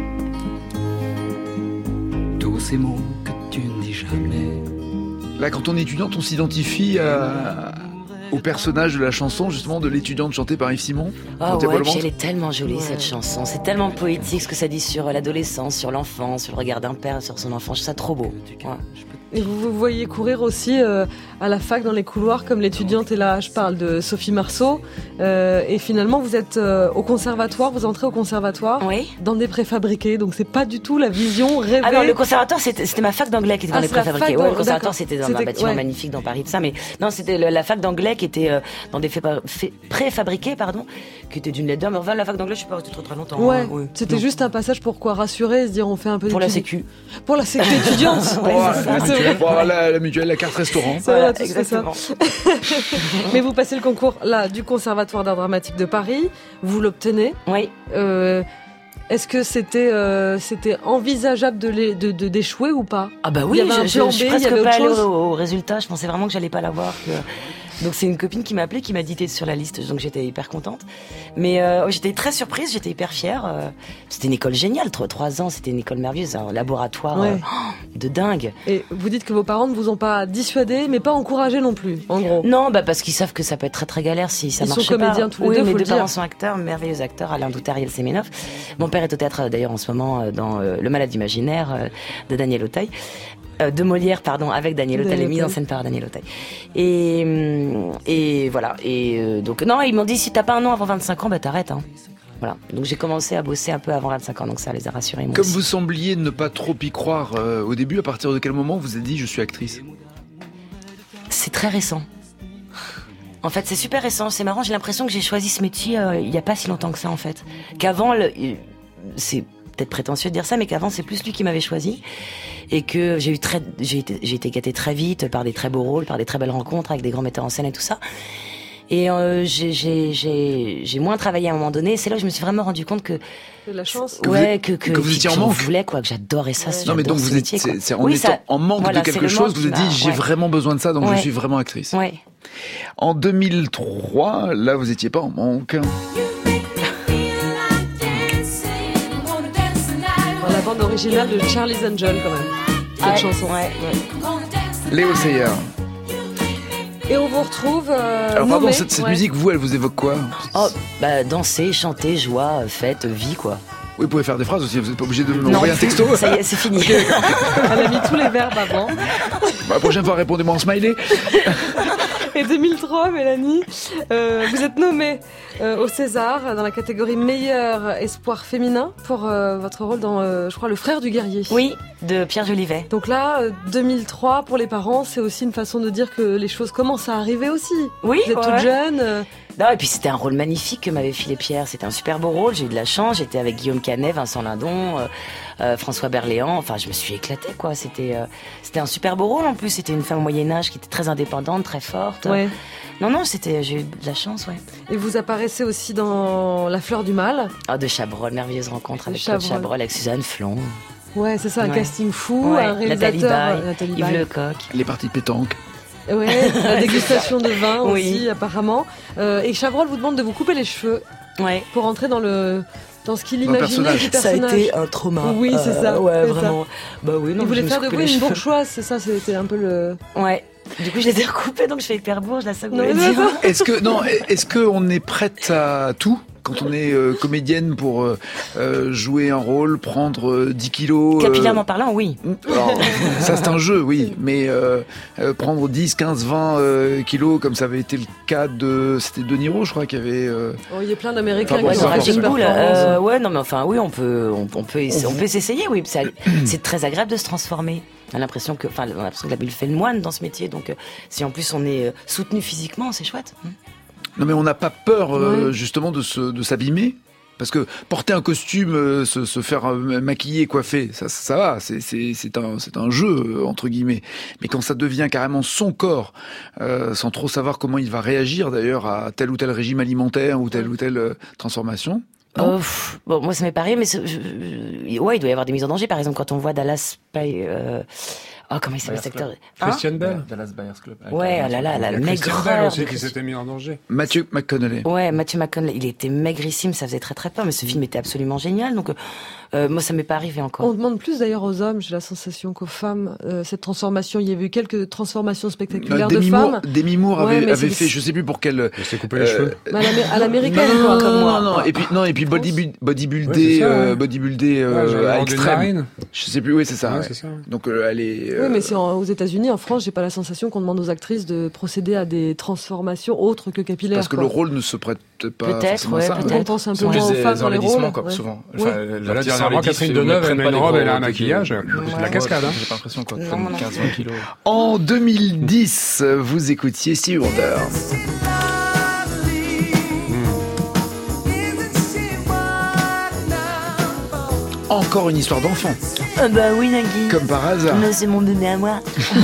tous ces mots que tu ne dis jamais. Là, quand on est étudiante, on s'identifie à... au personnage de la chanson, justement, de l'étudiante chantée par Yves Simon. Ah Quand t'es ouais, pas le puis monde. elle est tellement jolie Ouais. cette chanson. C'est tellement poétique ce que ça dit sur l'adolescence, sur l'enfance, sur le regard d'un père sur son enfant. Je trouve ça trop beau. Ouais. Et vous vous voyez courir aussi euh, à la fac dans les couloirs comme l'étudiante, et là je parle de Sophie Marceau, euh, et finalement vous êtes euh, au conservatoire, vous entrez au conservatoire Oui. dans des préfabriqués, donc c'est pas du tout la vision rêvée. Ah non, le conservatoire, c'était, c'était ma fac d'anglais qui était dans Ah, les c'est la préfabriqués. fac Ouais, le d'ang- conservatoire, d'accord. c'était dans un C'était- bâtiment ouais. magnifique dans Paris, tout ça. Mais non, c'était le- la fac d'anglais qui était euh, dans des fait- fait- préfabriqués, pardon, qui était d'une laideur. Mais enfin, la fac d'anglais, je suis pas restée trop très longtemps. Ouais, hein, oui. c'était Non. juste un passage pour quoi rassurer et se dire on fait un peu Pour la d'études. sécu. Pour la sécu étudiante. Ouais, Oh, c'est ça. la mutuelle, bon, la, la mutuelle, la carte restaurant. Ça, on a Voilà, tous fait ça. exactement. Mais vous passez le concours là du Conservatoire d'art dramatique de Paris, vous l'obtenez. Oui. Euh, Est-ce que c'était euh, c'était envisageable de, les, de, de d'échouer ou pas? Ah bah Il oui, y avait un je, je, plan je suis B, il y presque avait pas autre allée chose au, au résultat. Je pensais vraiment que j'allais pas l'avoir. Que... Donc c'est une copine qui m'a appelée, qui m'a dit t'es sur la liste, donc j'étais hyper contente. Mais euh, j'étais très surprise, j'étais hyper fière. euh, C'était une école géniale, trois, trois ans, c'était une école merveilleuse, un laboratoire Ouais. euh, oh, de dingue. Et vous dites que vos parents ne vous ont pas dissuadé, mais pas encouragé non plus, en gros. Non, bah parce qu'ils savent que ça peut être très très galère si ça Ils sont marche pas. comédiens tous les oui, deux, mes faut deux le parents dire. sont acteurs, merveilleux acteurs, Alain Douter, Ariel Semenov. Mon père est au théâtre euh, d'ailleurs en ce moment euh, dans euh, Le Malade imaginaire euh, de Daniel Auteuil. Euh, de Molière, pardon, avec Daniel Auteuil, Daniel mise en Auteuil. scène par Daniel Auteuil. Et, hum, et voilà. Et euh, donc, non, ils m'ont dit si t'as pas un an avant vingt-cinq ans, bah t'arrêtes. Hein. Voilà. Donc j'ai commencé à bosser un peu avant vingt-cinq ans, donc ça les a rassurés. Moi Comme aussi. vous sembliez ne pas trop y croire euh, au début, à partir de quel moment vous vous êtes dit je suis actrice? C'est très récent. En fait, c'est super récent. C'est marrant. J'ai l'impression que j'ai choisi ce métier euh, il y a pas si longtemps que ça, en fait. Qu'avant, le, c'est peut-être prétentieux de dire ça, mais qu'avant c'est plus lui qui m'avait choisi et que j'ai eu très, j'ai été, j'ai été gâtée très vite par des très beaux rôles, par des très belles rencontres avec des grands metteurs en scène et tout ça. Et euh, j'ai, j'ai, j'ai, j'ai moins travaillé à un moment donné. C'est là que je me suis vraiment rendu compte que C'est de la chance. Que vous ouais, êtes- que que, que vous étiez en j'en manque. voulais quoi, que j'adorais ça. Non mais j'adore donc ce vous êtes, métier, quoi. c'est, c'est en Oui, étant ça- en manque voilà, de c'est quelque le chose, manque vous qui avez dit m'a- j'ai ouais. vraiment besoin de ça, donc je Ouais. suis vraiment actrice. Ouais. En deux mille trois, là vous étiez pas en manque. Dans la bande originale de Charlie's Angel, quand même. Cette Ah, chanson. Ouais, ouais. Léo Sayer. Et on vous retrouve. Euh, Alors pardon, nommé. cette, cette Ouais. musique, vous, elle vous évoque quoi? Oh, bah danser, chanter, joie, fête, vie quoi. Oui, vous pouvez faire des phrases aussi, vous n'êtes pas obligé de Non, m'envoyer un texto. Ça y est, c'est fini. Elle a mis tous les verbes avant. Bah, la prochaine fois, répondez-moi en smiley. Et deux mille trois, Mélanie, euh, vous êtes nommée euh, au César dans la catégorie meilleur espoir féminin pour euh, votre rôle dans, euh, je crois, Le Frère du Guerrier. Oui, de Pierre Jolivet. Donc là, euh, deux mille trois, pour les parents, c'est aussi une façon de dire que les choses commencent à arriver aussi. Oui, Vous êtes ouais, toute ouais. jeune. euh, Non, et puis c'était un rôle magnifique que m'avait filé Pierre. C'était un super beau rôle. J'ai eu de la chance. J'étais avec Guillaume Canet, Vincent Lindon, euh, euh, François Berléand. Enfin, je me suis éclatée, quoi. C'était, euh, c'était un super beau rôle en plus. C'était une femme au Moyen Âge qui était très indépendante, très forte. ouais. Non, non, c'était, j'ai eu de la chance, ouais. Et vous apparaissez aussi dans La Fleur du Mal. Ah, de Chabrol, merveilleuse rencontre De avec Claude Chabrol. Chabrol, avec Suzanne Flon, Ouais, c'est ça, un Ouais. casting fou, Ouais, un Nathalie réalisateur, Baye, euh, Nathalie Yves Baye. Lecoq. Les parties pétanques. Ouais, la dégustation de vin Oui. aussi, apparemment. Euh, et Chabrol vous demande de vous couper les cheveux Ouais. pour entrer dans le dans ce qu'il Dans le imaginait personnage. du personnage. un trauma. Oui, c'est ça, Ouais, c'est ça. vraiment. Bah oui, non, Il voulait je me faire suis de coupé vous les une cheveux. bourgeoise, c'est ça, c'était un peu le... Ouais. Du coup, je les ai recoupés, donc je fais hyper bourge, là, ça vous Non, voulez mais dire. non. Est-ce que, non, est-ce qu'on est prête à tout quand on est euh, comédienne pour euh, euh, jouer un rôle, prendre euh, dix kilos... Capillairement euh... parlant, oui. Alors, ça, c'est un jeu, oui. Mais euh, euh, prendre dix, quinze, vingt euh, kilos, comme ça avait été le cas de... C'était De Niro, je crois, qui avait... Euh... Oh, il y a plein d'Américains enfin, qui ont Raging Bull. Euh, ouais, non, mais enfin, oui, on peut, on, on peut, on peut s'essayer, oui. C'est, c'est très agréable de se transformer. On a l'impression que, enfin, on a l'impression que la bulle fait le moine dans ce métier. Donc, euh, si en plus on est soutenu physiquement, c'est chouette. Non, mais on n'a pas peur, euh, justement, de se, de s'abîmer. Parce que porter un costume, euh, se, se faire euh, maquiller, coiffer, ça, ça va, c'est, c'est, c'est un, c'est un jeu, euh, entre guillemets. Mais quand ça devient carrément son corps, euh, sans trop savoir comment il va réagir, d'ailleurs, à tel ou tel régime alimentaire ou telle ou telle euh, transformation. Euh, pff, bon, moi ça m'est pareil, mais je, je, ouais, il doit y avoir des mises en danger. Par exemple, quand on voit Dallas Pay, euh, oh comment il s'appelle cet acteur, Christian Bale, Dallas Buyers Club. Ouais, oh là là, la maigreur. Christian Bale aussi qui s'était mis en danger. Matthew McConaughey. Ouais, Matthew McConaughey, il était maigrissime, ça faisait très très peur, mais ce film était absolument génial. Donc euh, moi ça m'est pas arrivé encore. On demande plus d'ailleurs aux hommes, j'ai la sensation qu'aux femmes, euh, cette transformation, il y a eu quelques transformations spectaculaires euh, de femmes. Demi Moore avait, ouais, avait fait, je sais plus pour quelle. Il s'est coupé euh, les cheveux. À, à l'américaine, non, quoi, non, comme non, moi. non, non. Et puis non, et puis bodybuildé, bodybuildé, ouais, euh, bodybuildé euh, ouais, à extrême. Je sais plus, oui, c'est ça. Ouais, ouais. c'est ça. Donc euh, elle est. Euh... Oui, mais c'est en, aux États-Unis, en France, j'ai pas la sensation qu'on demande aux actrices de procéder à des transformations autres que capillaires. Parce que quoi. le rôle ne se prête pas. Peut-être, ouais, ça, peut-être. On pense un peu moins aux femmes dans les rôles. Quoi, ouais. Souvent. Ouais. Enfin, là, dernièrement, Catherine Deneuve, elle met une robe, elle a un maquillage, c'est la cascade. Hein. J'ai pas l'impression quoi. quinze vingt kilos. En deux mille dix, vous écoutiez Stevie Wonder. Encore une histoire d'enfant. Ah bah oui, Nagui. Comme par hasard. Mais c'est mon bébé à moi.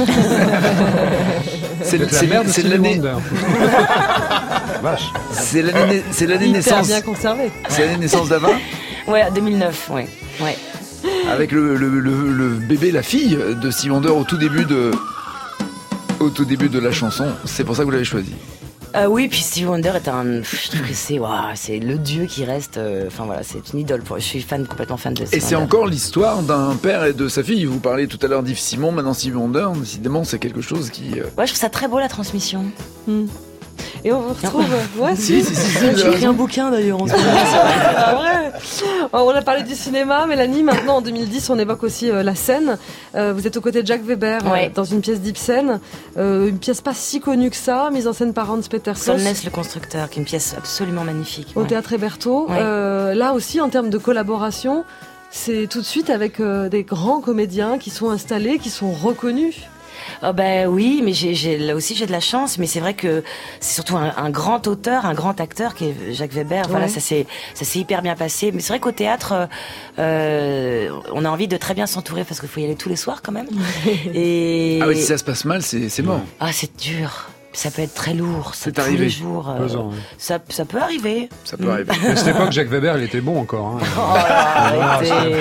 c'est la c'est, merde c'est de l'année. Vache. C'est l'année, c'est l'année naissance. bien conservé. C'est l'année naissance d'Ava. Ouais, deux mille neuf, ouais, ouais. Avec le, le, le, le bébé, la fille de Stevie Wonder au tout début de, au tout début de la chanson. C'est pour ça que vous l'avez choisi. Euh, oui, puis Stevie Wonder est un, je trouve que c'est, wow, c'est le dieu qui reste. Enfin euh, voilà, c'est une idole. Pour, je suis fan, complètement fan de Stevie Et c'est Wonder. encore l'histoire d'un père et de sa fille. Vous parlez tout à l'heure d'Yves Simon, maintenant Stevie Wonder. Décidément, c'est quelque chose qui. Euh... Ouais, je trouve ça très beau la transmission. Mm. Et on vous retrouve. Ouais, si, si, si, si, j'ai écrit un bouquin d'ailleurs en ce moment. Ah, vrai. On a parlé du cinéma, Mélanie. Maintenant, en deux mille dix, on évoque aussi euh, la scène. Euh, vous êtes aux côtés de Jacques Weber ouais. euh, dans une pièce d'Ibsen, euh, une pièce pas si connue que ça, mise en scène par Hans Peter Klaus. Solness le constructeur, qui est une pièce absolument magnifique. Au ouais. Théâtre Hébertot. Ouais. Euh, là aussi, en termes de collaboration, c'est tout de suite avec euh, des grands comédiens qui sont installés, qui sont reconnus. Oh ben oui, mais j'ai, j'ai, là aussi j'ai de la chance, mais c'est vrai que c'est surtout un, un grand auteur, un grand acteur qui est Jacques Weber. Ouais. Voilà, ça s'est, ça s'est hyper bien passé. Mais c'est vrai qu'au théâtre, euh, on a envie de très bien s'entourer parce qu'il faut y aller tous les soirs quand même. Et ah oui, si ça se passe mal, c'est, c'est mort. Ah, c'est dur. Ça peut être très lourd, c'est tous arrivé. les jours. Euh, Pesant, ouais. ça, ça peut arriver. Ça peut arriver. Mais à cette époque, Jacques Weber, il était bon encore. Hein. Oh là, arrêtez.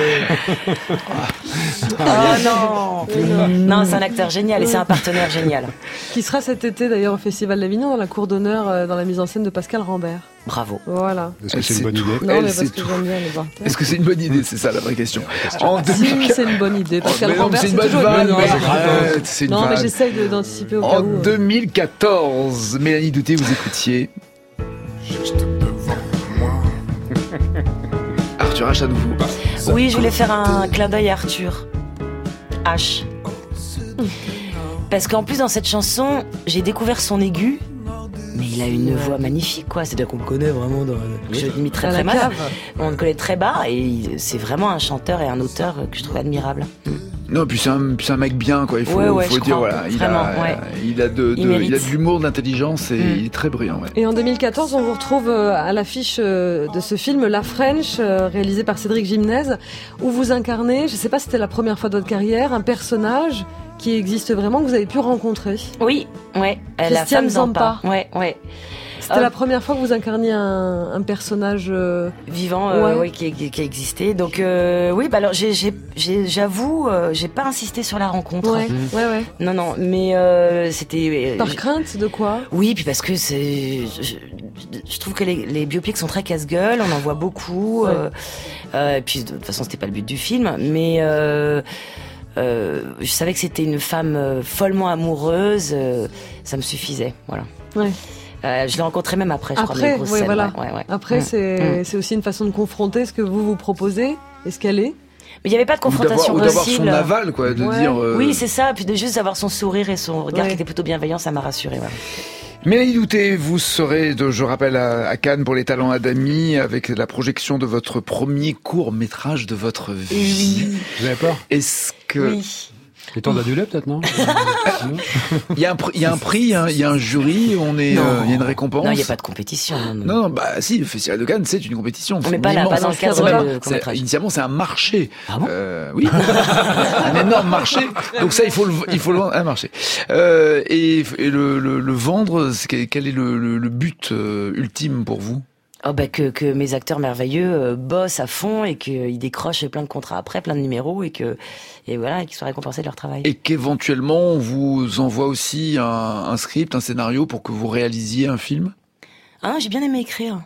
Ah non. non. Non, c'est un acteur génial et c'est un partenaire génial. Qui sera cet été d'ailleurs au Festival d'Avignon dans la cour d'honneur euh, dans la mise en scène de Pascal Rambert. Bravo. Voilà. Est-ce que c'est, c'est une bonne idée? Non, mais parce que j'aime bien les voir. Est-ce que c'est une bonne idée? C'est ça la vraie question. En deux mille quatre... Si, c'est une bonne idée. Pascal oh, Rambert, c'est une c'est bonne vanne. Non, mais, c'est une non mais j'essaye de, d'anticiper au en cas où. En deux mille quatorze, Mélanie Douté, vous écoutiez. Juste devant moi. Arthur H à nouveau. Oui, je voulais faire un clin d'œil à Arthur H. Parce qu'en plus dans cette chanson, j'ai découvert son aigu. Mais il a une voix magnifique, quoi. C'est-à-dire qu'on le connaît vraiment dans... Je l'imite très très mal. On le connaît très bas et c'est vraiment un chanteur et un auteur que je trouve admirable. Non, puis c'est un, c'est un mec bien, quoi. Il faut, ouais, ouais, faut dire, crois, voilà. Il vraiment, a, ouais. il a de, de il, il a de l'humour, de l'intelligence et mm. il est très brillant, ouais. Et en deux mille quatorze, on vous retrouve à l'affiche de ce film La French, réalisé par Cédric Gimnez, où vous incarnez, je sais pas si c'était la première fois de votre carrière, un personnage qui existe vraiment, que vous avez pu rencontrer. Oui, ouais. La femme Zampa. Ouais, ouais. C'était euh, la première fois que vous incarniez un, un personnage euh... vivant, euh, ouais. ouais, qui, qui, qui existait. Donc euh, oui, bah alors j'ai, j'ai, j'ai, j'avoue, euh, j'ai pas insisté sur la rencontre. Ouais, mmh. ouais, ouais. Non, non, mais euh, c'était. Par crainte de quoi? Oui, puis parce que c'est, je, je trouve que les, les biopics sont très casse-gueule, on en voit beaucoup. Ouais. Euh, euh, et puis de toute façon, c'était pas le but du film, mais. Euh, Euh, je savais que c'était une femme euh, follement amoureuse, euh, ça me suffisait, voilà. Ouais. Euh, je l'ai rencontré même après, je après, crois, les grosses oui, scènes, voilà. ouais, ouais, ouais. Après, mmh. c'est, mmh. c'est aussi une façon de confronter ce que vous vous proposez et ce qu'elle est. Mais il n'y avait pas de confrontation ou d'avoir, possible. Ou d'avoir son aval, quoi, de ouais. dire... Euh... Oui, c'est ça, puis de juste avoir son sourire et son regard ouais. qui était plutôt bienveillant, ça m'a rassurée. Ouais. Mélanie Douté, vous serez, de, je rappelle, à, à Cannes pour les talents Adami, avec la projection de votre premier court-métrage de votre vie. Oui. Vous avez peur? Est-ce que... Oui. Les temps d'adulé, peut-être, non? Il y a un, il y a un prix, il y a un, il y a un jury, on est, euh, il y a une récompense. Non, il n'y a pas de compétition. Non, non. non, bah si, le Festival de Cannes, c'est une compétition. On n'est pas là, pas dans le cadre de court-métrage. Initialement, c'est un marché. Ah bon euh, oui, un énorme marché. Donc ça, il faut le, il faut le vendre, un marché. Euh, et et le, le, le vendre, c'est, quel est le, le, le but euh, ultime pour vous? Oh bah que, que mes acteurs merveilleux euh, bossent à fond et qu'ils décrochent plein de contrats après, plein de numéros et que et voilà, et qu'ils soient récompensés de leur travail. Et qu'éventuellement on vous envoie aussi un, un script, un scénario pour que vous réalisiez un film. Ah, j'ai bien aimé écrire.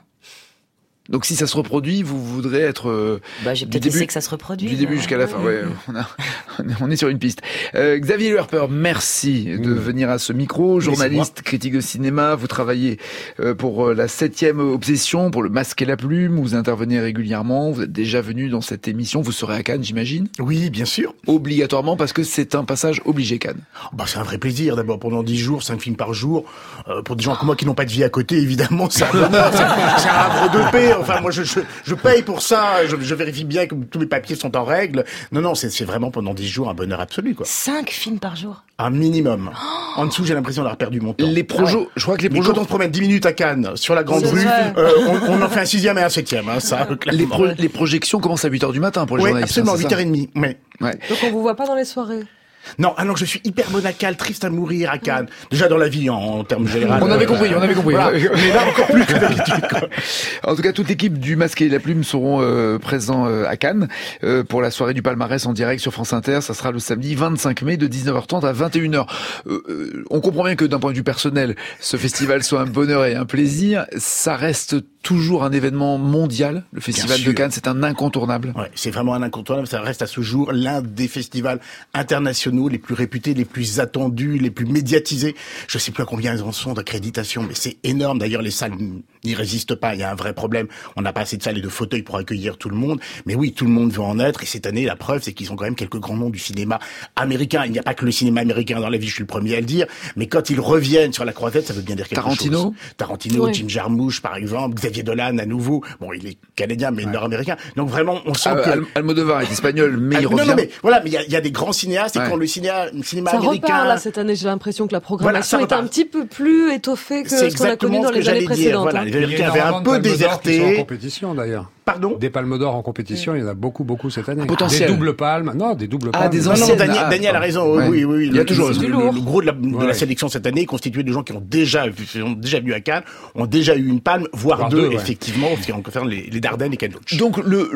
Donc si ça se reproduit, vous voudrez être euh, bah j'ai peut-être essayé que ça se reproduise. Du début jusqu'à la fin, ouais, on, a, on est sur une piste. Euh, Xavier Le Harper, merci de mmh. venir à ce micro. Journaliste, critique de cinéma, vous travaillez euh, pour la septième Obsession, pour Le Masque et la Plume, vous intervenez régulièrement, vous êtes déjà venu dans cette émission, vous serez à Cannes, j'imagine? Oui, bien sûr. Obligatoirement, parce que c'est un passage obligé, Cannes. Bah, c'est un vrai plaisir, d'abord, pendant dix jours, cinq films par jour. Euh, pour des gens comme moi qui n'ont pas de vie à côté, évidemment, c'est un bonheur, c'est, c'est un havre de paix. Enfin, moi, je, je, je paye pour ça, je, je vérifie bien que tous mes papiers sont en règle. Non, non, c'est, c'est vraiment pendant dix jours un bonheur absolu, quoi. Cinq films par jour? Un minimum. Oh en dessous, j'ai l'impression d'avoir perdu mon temps. Les projets, ah ouais. je crois que les projets. Quand on se promène dix minutes à Cannes, sur la grande rue, euh, on, on en fait un sixième et un septième, hein, ça, les, pro- les projections commencent à huit heures du matin pour les ouais, journalistes. Absolument, huit heures trente. Mais... Ouais. Donc on vous voit pas dans les soirées? Non, alors je suis hyper monacal, triste à mourir à Cannes. Déjà dans la vie, en, en termes généraux. On avait compris, on avait compris. Voilà. Mais là encore plus que d'habitude, quoi. En tout cas, toute l'équipe du Masque et la Plume seront euh, présents euh, à Cannes euh, pour la soirée du palmarès en direct sur France Inter. Ça sera le samedi vingt-cinq mai de dix-neuf heures trente à vingt et une heures. Euh, euh, on comprend bien que d'un point de vue personnel, ce festival soit un bonheur et un plaisir. Ça reste toujours un événement mondial. Le Festival de Cannes, c'est un incontournable. Ouais, c'est vraiment un incontournable. Ça reste à ce jour l'un des festivals internationaux les plus réputés, les plus attendus, les plus médiatisés. Je sais plus à combien ils en sont d'accréditation, mais c'est énorme. D'ailleurs, les salles n'y résistent pas. Il y a un vrai problème. On n'a pas assez de salles et de fauteuils pour accueillir tout le monde. Mais oui, tout le monde veut en être. Et cette année, la preuve, c'est qu'ils ont quand même quelques grands noms du cinéma américain. Il n'y a pas que le cinéma américain dans la vie, je suis le premier à le dire. Mais quand ils reviennent sur la croisette, ça veut bien dire quelque Tarantino. chose. Tarantino, oui. Jim Jarmusch, par exemple, Xavier Dolan, à nouveau. Bon, il est canadien, mais ouais. nord-américain. Donc vraiment, on sent ah, que... Al- Almodovar est espagnol, mais ah, il non, revient. Non, mais voilà, mais il y, y a des grands cinéastes. Et ouais. quand le cinéma, le cinéma ça américain... repart, là, cette année, j'ai l'impression que la programmation voilà, est un petit peu plus étoffée que ce qu'on a connu dans les années précédentes. Voilà, hein. les Américains avaient un peu déserté. En compétition, d'ailleurs. Pardon? Des palmes d'or en compétition, il y en a beaucoup, beaucoup cette année. Potentiel. Des doubles palmes. Non, des doubles palmes. Ah, des non, anciennes. non, Daniel, ah, Daniel a raison. ouais. Oui, oui, oui. Il y a le, toujours le, le, le, le gros de la, de ouais. la sélection cette année est constitué de gens qui ont déjà, ont déjà venu à Cannes, ont déjà eu une palme, voire Par deux, deux ouais. effectivement, si on concerne les, les Dardennes et Cannes Lodge. Donc, le,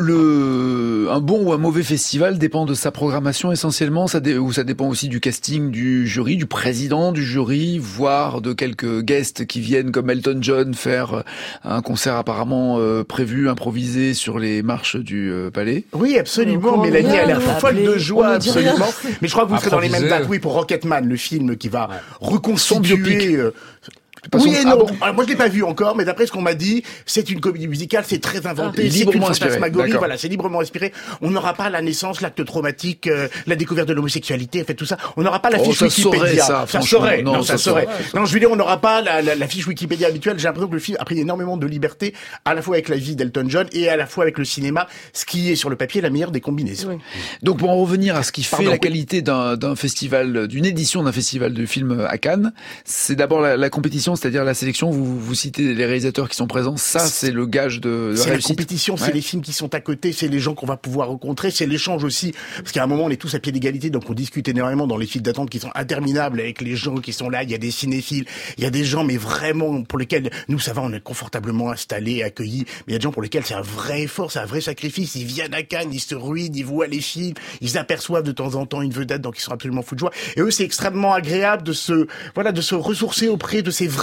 le, un bon ou un mauvais festival dépend de sa programmation essentiellement, ça dé, ou ça dépend aussi du casting du jury, du président du jury, voire de quelques guests qui viennent comme Elton John faire un concert apparemment euh, prévu, improvisé sur les marches du euh, palais. Oui, absolument. On Mélanie a l'air rien, folle de joie, absolument. Rien. Mais je crois que vous serez dans les mêmes dates. euh. Oui, pour Rocketman, le film qui va ouais. reconstituer... Euh, oui et non. Ah bon Alors moi je l'ai pas vu encore, mais d'après ce qu'on m'a dit, c'est une comédie musicale, c'est très inventé, ah, c'est une fantasmagorie, inspiré. voilà, c'est librement inspiré. On n'aura pas la naissance, l'acte traumatique, euh, la découverte de l'homosexualité, en fait tout ça. On n'aura pas la oh, fiche ça Wikipédia. Saurait, ça, ça saurait. Non, non, ça, ça saurait. saurait. Non, je veux dire, on n'aura pas la, la, la fiche Wikipédia habituelle. J'ai l'impression que le film a pris énormément de liberté, à la fois avec la vie d'Elton John et à la fois avec le cinéma, ce qui est sur le papier la meilleure des combinaisons. Oui. Donc pour en revenir à ce qui fait Pardon, la oui. qualité d'un, d'un festival, d'une édition d'un festival de film à Cannes, c'est d'abord la, la compétition, c'est-à-dire la sélection. Vous, vous citez les réalisateurs qui sont présents, ça c'est le gage de, de c'est réussite. La compétition, c'est ouais. les films qui sont à côté, c'est les gens qu'on va pouvoir rencontrer, c'est l'échange aussi, parce qu'à un moment on est tous à pied d'égalité, donc on discute énormément dans les files d'attente qui sont interminables avec les gens qui sont là, il y a des cinéphiles, il y a des gens mais vraiment pour lesquels, nous ça va, on est confortablement installés, accueillis, mais il y a des gens pour lesquels c'est un vrai effort, c'est un vrai sacrifice, ils viennent à Cannes, ils se ruinent, ils voient les films, ils aperçoivent de temps en temps une vedette, donc ils sont absolument fous de joie, et eux c'est extrêmement agréable de se, voilà, de se ressourcer auprès de ces vrais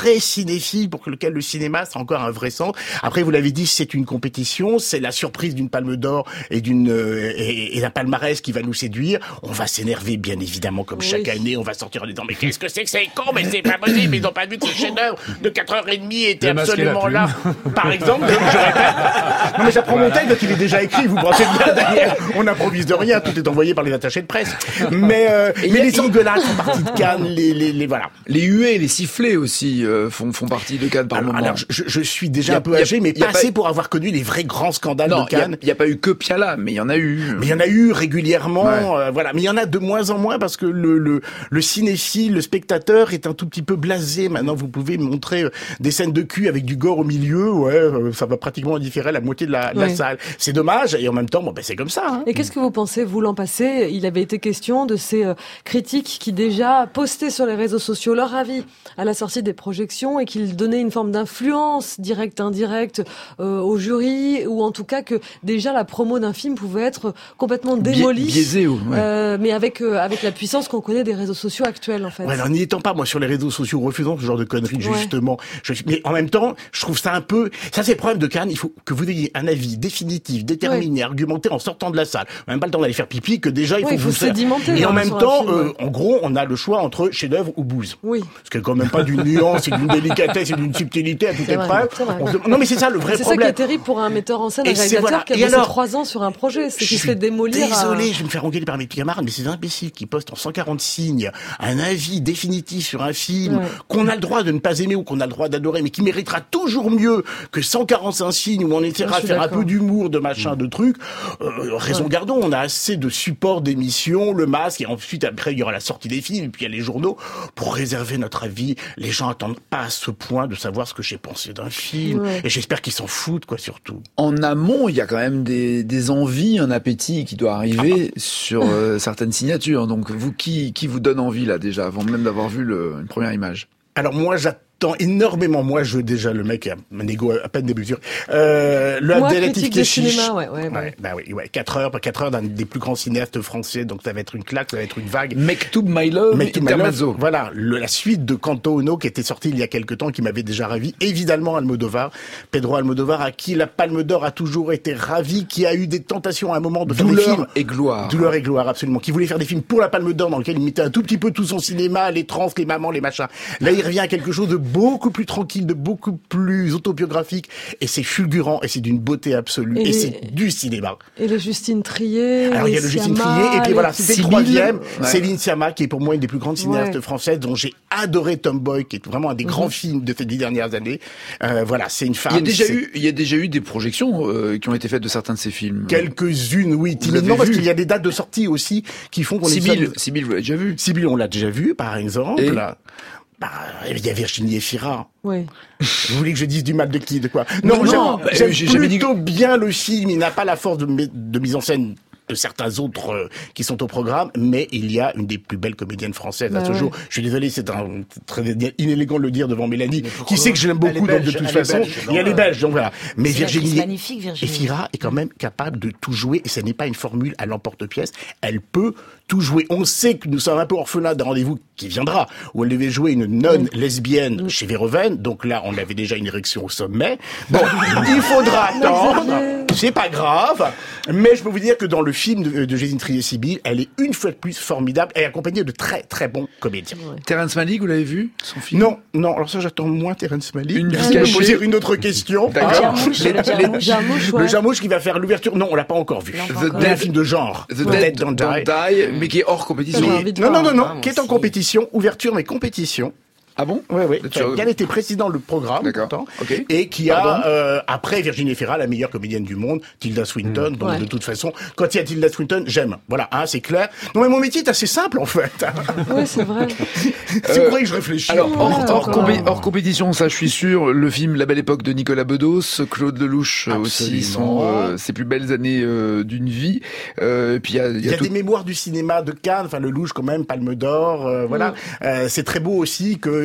vrais cinéphiles pour lequel le cinéma c'est encore un vrai sens. Après, vous l'avez dit, c'est une compétition, c'est la surprise d'une Palme d'Or et d'une euh, et, et d'un palmarès qui va nous séduire. On va s'énerver, bien évidemment, comme oui. chaque année. On va sortir en disant mais qu'est-ce que c'est que c'est con, mais c'est pas possible, ils n'ont pas vu que ce chef-d'œuvre de quatre heures trente était absolument là. Par exemple, je répète. Non mais j'apprends mon texte, donc il est déjà écrit. Vous pensez bien derrière. On n'improvise de rien, tout est envoyé par les attachés de presse. Mais euh, mais a, les engueulades font partie de Cannes, les les les voilà. Les huées, les sifflets aussi euh, font font partie de Cannes par alors, moment. Alors je, je suis déjà un peu âgé, mais pas assez pour avoir connu les vrais grands scandales non, de Cannes. Il n'y a, a pas eu que Piala, mais il y en a eu. Mais il y en a eu régulièrement, ouais. euh, voilà. Mais il y en a de moins en moins parce que le le le cinéphile, le spectateur est un tout petit peu blasé. Maintenant, vous pouvez montrer des scènes de cul avec du gore au milieu, ouais, euh, ça va pratiquement indifférer la moitié de la, de ouais. la salle. C'est dommage, et en même temps, bon, ben c'est comme ça. Hein. Et qu'est-ce que vous pensez, vous, l'an passé, il avait été question de ces euh, critiques qui déjà postaient sur les réseaux sociaux leur avis à la sortie des projections et qu'ils donnaient une forme d'influence directe, indirecte euh, au jury, ou en tout cas que déjà la promo d'un film pouvait être complètement démolie, Bi- biaisée, ouais. euh, mais avec euh, avec la puissance qu'on connaît des réseaux sociaux actuels, en fait. Ouais, alors n'y étant pas, moi, sur les réseaux sociaux, refusant ce genre de conneries, ouais. justement. Je, mais en même temps, je trouve ça un peu... Ça, c'est le problème de Cannes. Il faut que vous ayez un avis définitif, déterminé, ouais. argumenté en sortant de la salle. Même pas le temps d'aller faire pipi, que déjà, il faut, ouais, il faut vous faire... Et en même temps, film, euh, ouais. en gros, on a le choix entre chef-d'œuvre ou bouse. Oui. Ce qui est quand même pas d'une nuance et d'une délicatesse et d'une subtilité à toute épreuve. Se... Non, mais c'est ça le vrai c'est problème. C'est ça qui est terrible pour un metteur en scène, un réalisateur voilà. qui a passé trois ans sur un projet. C'est qu'il se fait démolir. Désolé, à... je vais me faire engueuler par mes camarades, mais ces imbéciles qui postent en cent quarante signes un avis définitif sur un film ouais. qu'on a le droit de ne pas aimer ou qu'on a le droit d'adorer, mais qui méritera toujours mieux que cent quarante-cinq signes où on essaiera de faire d'accord. un peu d'humour, de machin, de trucs. Euh, raison ouais. gardons, on a assez de supports d'émissions, le masque, et ensuite après il y aura la sortie des films, et puis il y a les journaux, pour réserver notre avis. Les gens attendent pas à ce point de savoir ce que j'ai pensé d'un film, ouais. et j'espère qu'ils s'en foutent, quoi, surtout. En amont, il y a quand même des, des envies, un appétit qui doit arriver ah. sur euh, certaines signatures. Donc vous, qui, qui vous donne envie là déjà, avant même d'avoir vu le, une première image? Alors moi, j'attends énormément. Moi, je déjà le mec a un ego à peine démesuré. Euh, le Moi, Abdelatif critique de cinéma, ouais, ouais, ouais, bah oui, ouais, quatre heures, pas quatre heures d'un des plus grands cinéastes français, donc ça va être une claque, ça va être une vague. Mektoub My Love, Mektoub My Love, voilà, le, la suite de Canto Uno qui était sortie il y a quelque temps, qui m'avait déjà ravi. Évidemment, Almodovar, Pedro Almodovar, à qui la Palme d'Or a toujours été ravi, qui a eu des tentations à un moment de faire Douleur des films. et gloire. Douleur et gloire, absolument. Qui voulait faire des films pour la Palme d'Or, dans lequel il mettait un tout petit peu tout son cinéma, les trans, les mamans, les machins. Là, il revient à quelque chose de beaucoup plus tranquille, de beaucoup plus autobiographique, et c'est fulgurant, et c'est d'une beauté absolue, et, et les... c'est du cinéma. Et le Justine Trier. Alors il y a le Justine Trier, et puis voilà, c'était le troisième, ouais. Céline Sciamma, qui est pour moi une des plus grandes cinéastes ouais. françaises, dont j'ai adoré Tomboy, qui est vraiment un des mmh. grands films de ces dix dernières années. Euh, voilà, c'est une femme. Il y a déjà c'est... eu, il y a déjà eu des projections euh, qui ont été faites de certains de ces films. Quelques-unes, oui, timidement, parce qu'il y a des dates de sortie aussi qui font qu'on est. Sibylle, Sibylle, vous l'avez déjà vu. Sibylle, on l'a déjà vu, par exemple. Et... Bah, il y a Virginie Efira. Oui. Vous voulez que je dise du mal de qui, de quoi? Non, non, non j'aime, j'aime plutôt dit... bien le film. Il n'a pas la force de, de mise en scène de certains autres euh, qui sont au programme, mais il y a une des plus belles comédiennes françaises bah à ce ouais. jour. Je suis désolé, c'est un très inélégant de le dire devant Mélanie, qui sait que je l'aime beaucoup, donc de toute façon, il y a les Belges, donc voilà. Mais Virginie Efira est quand même capable de tout jouer, et ce n'est pas une formule à l'emporte-pièce. Elle peut tout jouer. On sait que nous sommes un peu orphelins d'un rendez-vous qui viendra, où elle devait jouer une nonne mmh. lesbienne mmh. chez Verhoeven, donc là, on avait déjà une érection au sommet. Bon, il faudra attendre, c'est pas grave, mais je peux vous dire que dans le film de, de Justine Trier-Sibylle, elle est une fois de plus formidable, et accompagnée de très très bons comédiens. Ouais. Terrence Malick, vous l'avez vu, son film? Non, non, alors ça j'attends moins Terrence Malick. Une Merci de me poser une autre question. Ah, le Jarmouche, ouais. Le Jarmouche qui va faire l'ouverture, non, on l'a pas encore vu. The Dead, un film de genre. The Dead Don't Die, die, mais qui est hors compétition. Mais, non, non, non, non, ah, qui est en compétition, ouverture mais compétition. Ah bon? Oui, oui. Qui a été président du programme, pourtant, okay. et qui a, euh, après Virginie Efira, la meilleure comédienne du monde, Tilda Swinton, mmh. donc ouais. de toute façon, quand il y a Tilda Swinton, j'aime. Voilà, hein, c'est clair. Non, mais mon métier est assez simple, en fait. Oui, c'est vrai. Si euh, vous croyez que je réfléchis. Alors, hors, hors, compé- hors compétition, ça, je suis sûr, le film La Belle Époque de Nicolas Bedos, Claude Lelouch Absolument. aussi, sont euh, ses plus belles années euh, d'une vie. Euh, puis il y a, y a, y a tout... des mémoires du cinéma de Cannes, enfin, Lelouch, quand même, Palme d'Or, euh, voilà. Mmh. Euh, c'est très beau aussi que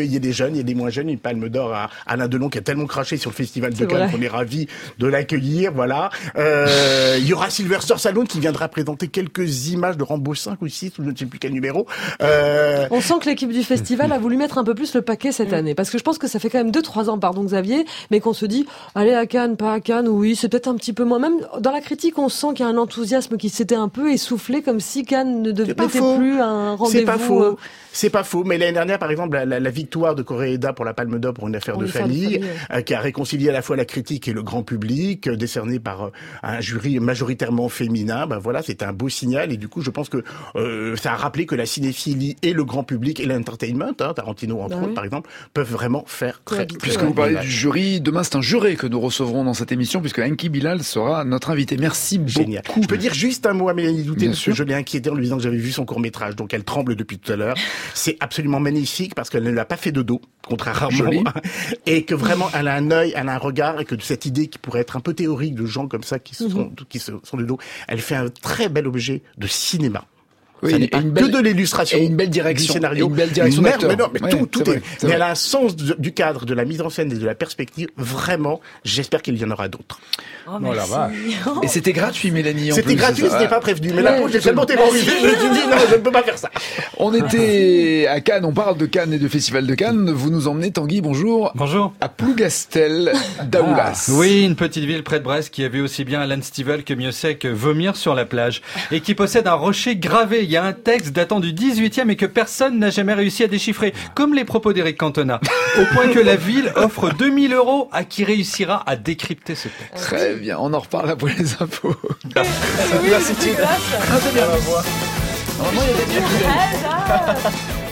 il y a des jeunes, il y a des moins jeunes, une palme d'or à Alain Delon qui a tellement craché sur le festival de Cannes qu'on est ravis de l'accueillir, voilà. Euh, il y aura Sylvester Stallone qui viendra présenter quelques images de Rambo cinq ou six, ou je ne sais plus quel numéro. Euh... On sent que l'équipe du festival a voulu mettre un peu plus le paquet cette année, parce que je pense que ça fait quand même deux trois ans, pardon Xavier, mais qu'on se dit, allez à Cannes, pas à Cannes, oui, c'est peut-être un petit peu moins. Même dans la critique, on sent qu'il y a un enthousiasme qui s'était un peu essoufflé, comme si Cannes ne devenait plus un rendez-vous. C'est pas faux. C'est pas faux, mais l'année dernière, par exemple, la, la, la victoire de Koreeda pour la Palme d'Or pour une affaire de famille, de famille ouais. euh, qui a réconcilié à la fois la critique et le grand public, euh, décerné par euh, un jury majoritairement féminin, ben voilà, c'était un beau signal, et du coup, je pense que euh, ça a rappelé que la cinéphilie et le grand public et l'entertainment, hein, Tarantino entre bah autres, oui. par exemple, peuvent vraiment faire très, très Puisque vous parlez du jury, demain c'est un juré que nous recevrons dans cette émission, puisque Enki Bilal sera notre invité. Merci Génial. beaucoup. Je peux dire juste un mot à Mélanie Douté, parce que je l'ai inquiétée en lui disant que j'avais vu son court-métrage, donc elle tremble depuis tout à l'heure. C'est absolument magnifique parce qu'elle ne l'a pas fait de dos, contrairement, Joli. Et que vraiment elle a un œil, elle a un regard, et que cette idée qui pourrait être un peu théorique de gens comme ça qui sont, mm-hmm. qui sont de dos, elle fait un très bel objet de cinéma. Oui, ça n'est pas une que belle, de l'illustration, et une belle direction, du scénario, et une belle direction mais, d'acteur. Mais non, mais ouais, tout, tout est. vrai, est c'est mais vrai. elle a un sens de, du cadre, de la mise en scène et de la perspective. Vraiment, j'espère qu'il y en aura d'autres. Oh, oh la vache. Et c'était gratuit, Mélanie. En c'était plus, gratuit, c'était pas prévenu. Mais là, j'ai tellement été envie. Je me suis dit non, je ne peux pas faire ça. On était à Cannes, on parle de Cannes et de Festival de Cannes. Vous nous emmenez, Tanguy, bonjour. Bonjour. À Plougastel d'Aoulas. Ah, oui, une petite ville près de Brest qui a vu aussi bien Alan Stivell que Miossec vomir sur la plage et qui possède un rocher gravé. Il y a un texte datant du dix-huitième et que personne n'a jamais réussi à déchiffrer, comme les propos d'Éric Cantona, au point que la ville offre deux mille euros à qui réussira à décrypter ce texte. Très bien, on en reparle après les infos. Oui, c'est tout. Ah, c'est bien la voix. Normalement, il y a des biens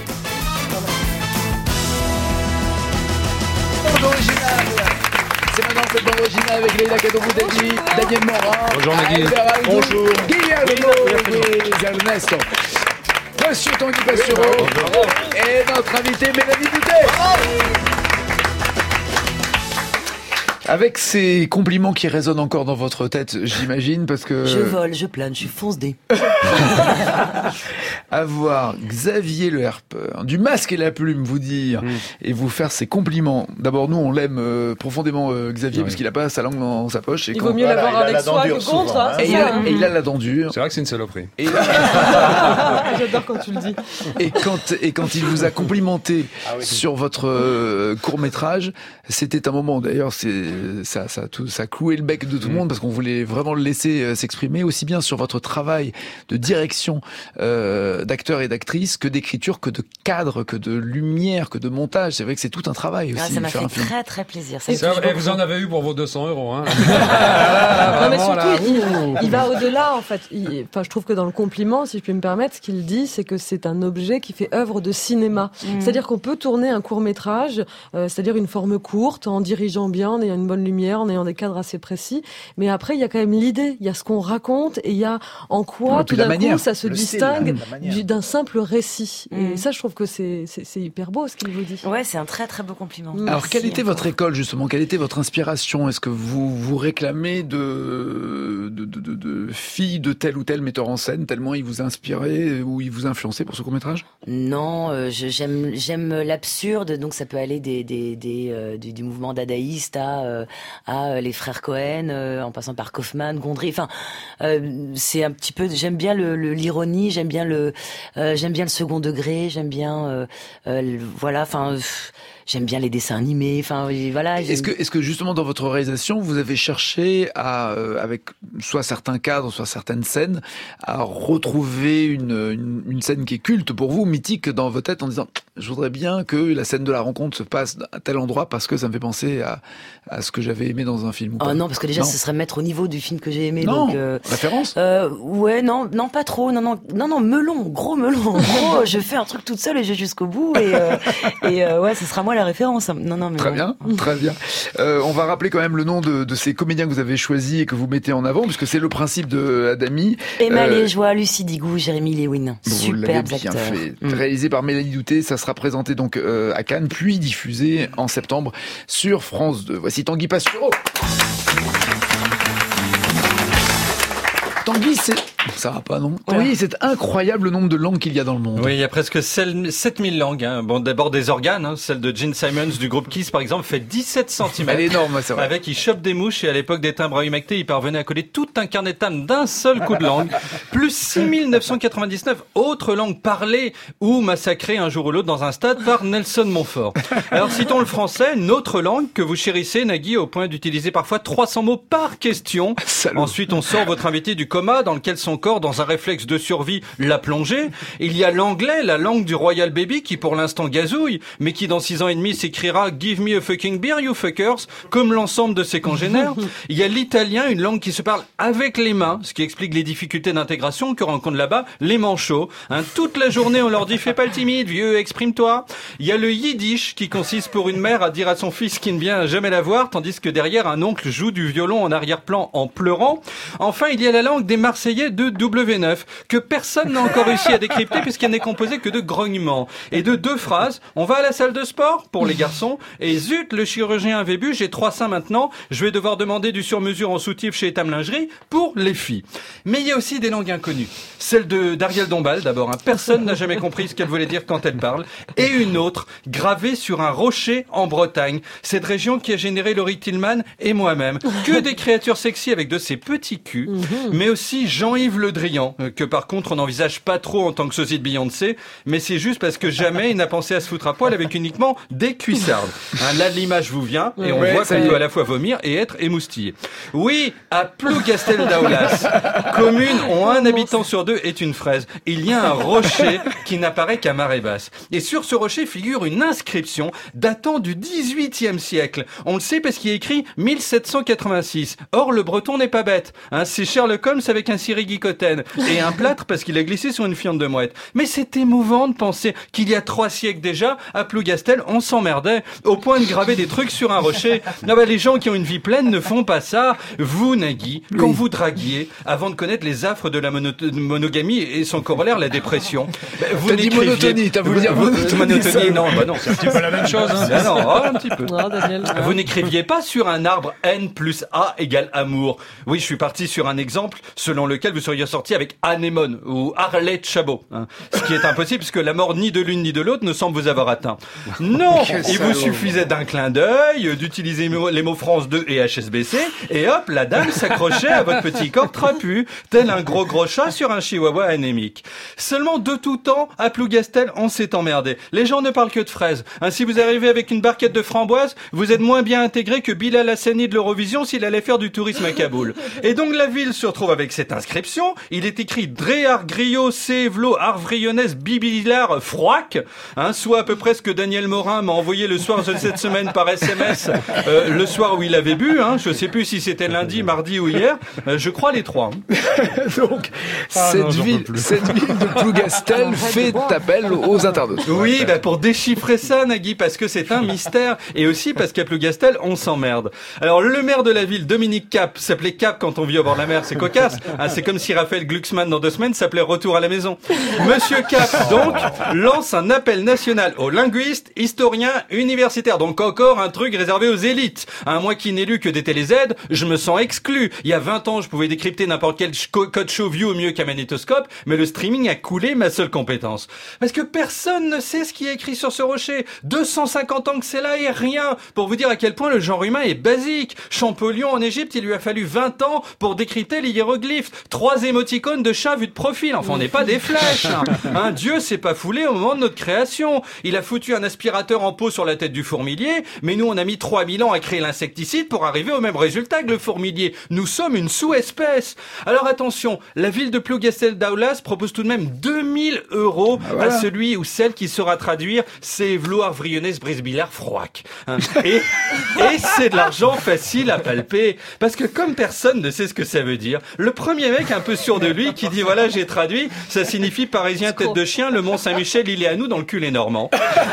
Bande originale. C'est maintenant cette bande originale avec Leïla Kadouboudeli, Daniel Morin. Bonjour Nagui. Bonjour. Guillermo et Ernesto. Monsieur Tanguy Pastureau et notre invité Mélanie Douté. Avec ces compliments qui résonnent encore dans votre tête, j'imagine, parce que... Je vole, je plane, je suis fonce-dé. Avoir Xavier le Herpeur, du masque et la plume, vous dire, mmh. et vous faire ces compliments. D'abord, nous, on l'aime euh, profondément, euh, Xavier, ouais. parce qu'il a pas sa langue dans sa poche. Et il quand... vaut mieux voilà, l'avoir avec soi que contre. Hein, et, il a, et il a la dent dure. C'est vrai que c'est une saloperie. Et... J'adore quand tu le dis. Et quand, et quand il vous a complimenté ah oui. sur votre euh, court-métrage, c'était un moment, d'ailleurs, c'est... Ça, ça, tout, ça a cloué le bec de tout le monde parce qu'on voulait vraiment le laisser euh, s'exprimer aussi bien sur votre travail de direction euh, d'acteurs et d'actrices que d'écriture, que de cadre, que de lumière, que de montage. C'est vrai que c'est tout un travail aussi. Ah, ça m'a fait film. très très plaisir. Ça ça, et vous en avez eu pour vos deux cents euros. Hein. Non, mais surtout, là, il, il va au-delà en fait. Il, enfin, je trouve que dans le compliment, si je puis me permettre, ce qu'il dit, c'est que c'est un objet qui fait œuvre de cinéma. Mmh. C'est-à-dire qu'on peut tourner un court métrage, euh, c'est-à-dire une forme courte, en dirigeant bien, en ayant une bonne lumière, en ayant des cadres assez précis, mais après il y a quand même l'idée, il y a ce qu'on raconte et il y a en quoi ouais, tout d'un coup ça se distingue style, d'un simple récit. Mmh. Et ça, je trouve que c'est, c'est, c'est hyper beau ce qu'il vous dit. Ouais, c'est un très très beau compliment. Merci. Alors quelle était encore. votre école justement? Quelle était votre inspiration? Est-ce que vous vous réclamez de de, de, de, de filles de tel ou tel metteur en scène tellement il vous inspirait ou il vous influençait pour ce court-métrage? Non, euh, je, j'aime j'aime l'absurde, donc ça peut aller des des des euh, du, du mouvement dadaïste à euh, à les frères Cohen, euh, en passant par Kaufman, Gondry. Enfin, euh, c'est un petit peu. J'aime bien le, le l'ironie, j'aime bien le euh, j'aime bien le second degré, j'aime bien euh, euh, voilà. Enfin. J'aime bien les dessins animés, enfin voilà. Est-ce que, est-ce que justement dans votre réalisation, vous avez cherché à, euh, avec soit certains cadres, soit certaines scènes, à retrouver une, une, une scène qui est culte pour vous, mythique dans vos têtes, en disant je voudrais bien que la scène de la rencontre se passe à tel endroit parce que ça me fait penser à, à ce que j'avais aimé dans un film. Ou oh pas. non, parce que déjà non. ce serait mettre au niveau du film que j'ai aimé. Non. Donc, euh, référence. Euh, ouais, non, non, pas trop, non, non, non, non, melon, gros melon. Gros, je fais un truc toute seule et je vais jusqu'au bout et euh, et euh, ouais, ce sera moi la référence. Non, non, mais très bon. bien, très bien. Euh, on va rappeler quand même le nom de, de ces comédiens que vous avez choisis et que vous mettez en avant, puisque c'est le principe de Adami. Emma euh, Léjoie, Lucie Digou, Jérémy Lewin. Superbe acteur. Fait. Mmh. Réalisé par Mélanie Douté, ça sera présenté donc euh, à Cannes, puis diffusé en septembre sur France deux. Voici Tanguy Pastureau. Tanguy, c'est... Ça va pas, non? Oui, c'est incroyable le nombre de langues qu'il y a dans le monde. Oui, il y a presque sept mille langues. Hein. Bon, d'abord des organes. Hein. Celle de Gene Simmons du groupe Kiss, par exemple, fait dix-sept centimètres. Elle est énorme, c'est vrai. Avec, il chope des mouches et à l'époque des timbres à humecter, il parvenait à coller tout un carnet de timbres d'un seul coup de langue. Plus six mille neuf cent quatre-vingt-dix-neuf autres langues parlées ou massacrées un jour ou l'autre dans un stade par Nelson Montfort. Alors, citons le français, notre langue que vous chérissez, Nagui, au point d'utiliser parfois trois cents mots par question. Salut. Ensuite, on sort votre invité du coma dans lequel son corps, dans un réflexe de survie, l'a plongé. Il y a l'anglais, la langue du Royal Baby, qui pour l'instant gazouille, mais qui dans six ans et demi s'écrira « Give me a fucking beer, you fuckers », comme l'ensemble de ses congénères. Il y a l'italien, une langue qui se parle avec les mains, ce qui explique les difficultés d'intégration que rencontrent là-bas les manchots. Hein, toute la journée, on leur dit « Fais pas le timide, vieux, exprime-toi ». Il y a le yiddish, qui consiste pour une mère à dire à son fils qu'il ne vient jamais la voir, tandis que derrière, un oncle joue du violon en arrière-plan en pleurant. Enfin, il y a la langue des Marseillais de W neuf, que personne n'a encore réussi à décrypter puisqu'elle n'est composée que de grognements. Et de deux phrases, on va à la salle de sport pour les garçons, et zut, le chirurgien avait bu, j'ai trois seins maintenant, je vais devoir demander du sur-mesure en soutif chez Etam Lingerie pour les filles. Mais il y a aussi des langues inconnues. Celle de d'Ariel Dombal, d'abord, hein. Personne n'a jamais compris ce qu'elle voulait dire quand elle parle. Et une autre, gravée sur un rocher en Bretagne. Cette région qui a généré Laurie Tillman et moi-même. Que des créatures sexy avec de ces petits culs, mais aussi Jean-Yves Le Drian, que par contre on n'envisage pas trop en tant que sosie de Beyoncé, mais c'est juste parce que jamais il n'a pensé à se foutre à poil avec uniquement des cuissardes. Hein, là l'image vous vient, et on ouais, voit qu'on peut à la fois vomir et être émoustillé. Oui, à Plougastel-Daoulas, commune où un habitant sur deux est une fraise, il y a un rocher qui n'apparaît qu'à marée basse. Et sur ce rocher figure une inscription datant du dix-huitième siècle. On le sait parce qu'il y a écrit mille sept cent quatre-vingt-six. Or, le breton n'est pas bête. Hein, c'est Sherlock Holmes avec un siriguicoten et un plâtre parce qu'il a glissé sur une fiente de mouette. Mais c'est émouvant de penser qu'il y a trois siècles déjà, à Plougastel, on s'emmerdait au point de graver des trucs sur un rocher. Non, bah, les gens qui ont une vie pleine ne font pas ça. Vous, Nagui, quand oui. vous draguiez, avant de connaître les affres de la mono- monogamie et son corollaire, la dépression, bah, vous t'as dit monotonie, t'as voulu dire monotonie. Monotonie, non, bah non, c'est un petit peu la même chose. Hein. Bah non, oh, un petit peu. Oh, Daniel, ouais. Vous n'écriviez pas sur un arbre N plus A égale amour. Oui, je suis parti sur un exemple selon lequel vous seriez sorti avec Anémone ou Arlette Chabot. Hein. Ce qui est impossible puisque la mort ni de l'une ni de l'autre ne semble vous avoir atteint. Non, il vous suffisait d'un clin d'œil, d'utiliser les mots France deux et H S B C, et hop, la dame s'accrochait à votre petit corps trapu, tel un gros gros chat sur un chihuahua anémique. Seulement de tout temps, à Plougastel, on s'est emmerdé. Les gens ne parlent que de fraises. Hein, si vous arrivez avec une barquette de framboises, vous êtes moins bien intégré que Bilal Hassani de l'Eurovision s'il allait faire du tourisme à Kaboul. Et donc la ville se retrouve avec cette inscription. Il est écrit Dréar Griot Sévlo Arvrionès Bibilar Froic, hein, soit à peu près ce que Daniel Morin m'a envoyé le soir de cette semaine par S M S, euh, le soir où il avait bu. Hein, je sais plus si c'était lundi, mardi ou hier. Euh, je crois les trois. Donc ah, cette, non, ville, cette ville de Plougastel fait appel aux internautes. Oui, bah pour déchiffrer ça, Nagui, parce que c'est un mystère, et aussi parce qu'à Plougastel, on s'emmerde. Alors le maire de la ville, Dominique Cap, s'appelait Cap quand on vit au bord de la mer, c'est cocasse. Hein, c'est comme si Raphaël Glucksmann dans deux semaines s'appelait Retour à la maison. Monsieur Cap, donc, lance un appel national aux linguistes, historiens, universitaires. Donc encore un truc réservé aux élites. Hein, moi qui n'ai lu que des télé-Z, je me sens exclu. Il y a vingt ans, je pouvais décrypter n'importe quel code Chauvieux mieux qu'un magnétoscope, mais le streaming a coulé ma seule compétence. Parce que personne ne sait ce qui est écrit sur ce rocher. deux cent cinquante ans que c'est là et rien. Pour vous dire à quel point le genre humain est basique. Champollion en Égypte, il lui a fallu vingt ans pour décrypter les hiéroglyphes. Trois émoticônes de chat vus de profil. Enfin, on n'est pas des flèches. Hein. Un dieu s'est pas foulé au moment de notre création. Il a foutu un aspirateur en pot sur la tête du fourmilier, mais nous on a mis trois mille ans à créer l'insecticide pour arriver au même résultat que le fourmilier. Nous sommes une sous-espèce. Alors attention, la ville de Plougastel-Daoulas propose tout de même deux mille euros ah, voilà. à celui ou celle qui saura traduire c'est vloir vrionès brisbillard froic. Hein. Et, et c'est de l'argent facile à palper. Parce que comme personne ne sait ce que ça veut dire, le premier mec un peu sûr de lui qui dit voilà j'ai traduit, ça signifie parisien tête de chien, le Mont Saint-Michel il est à nous dans le cul les Normands.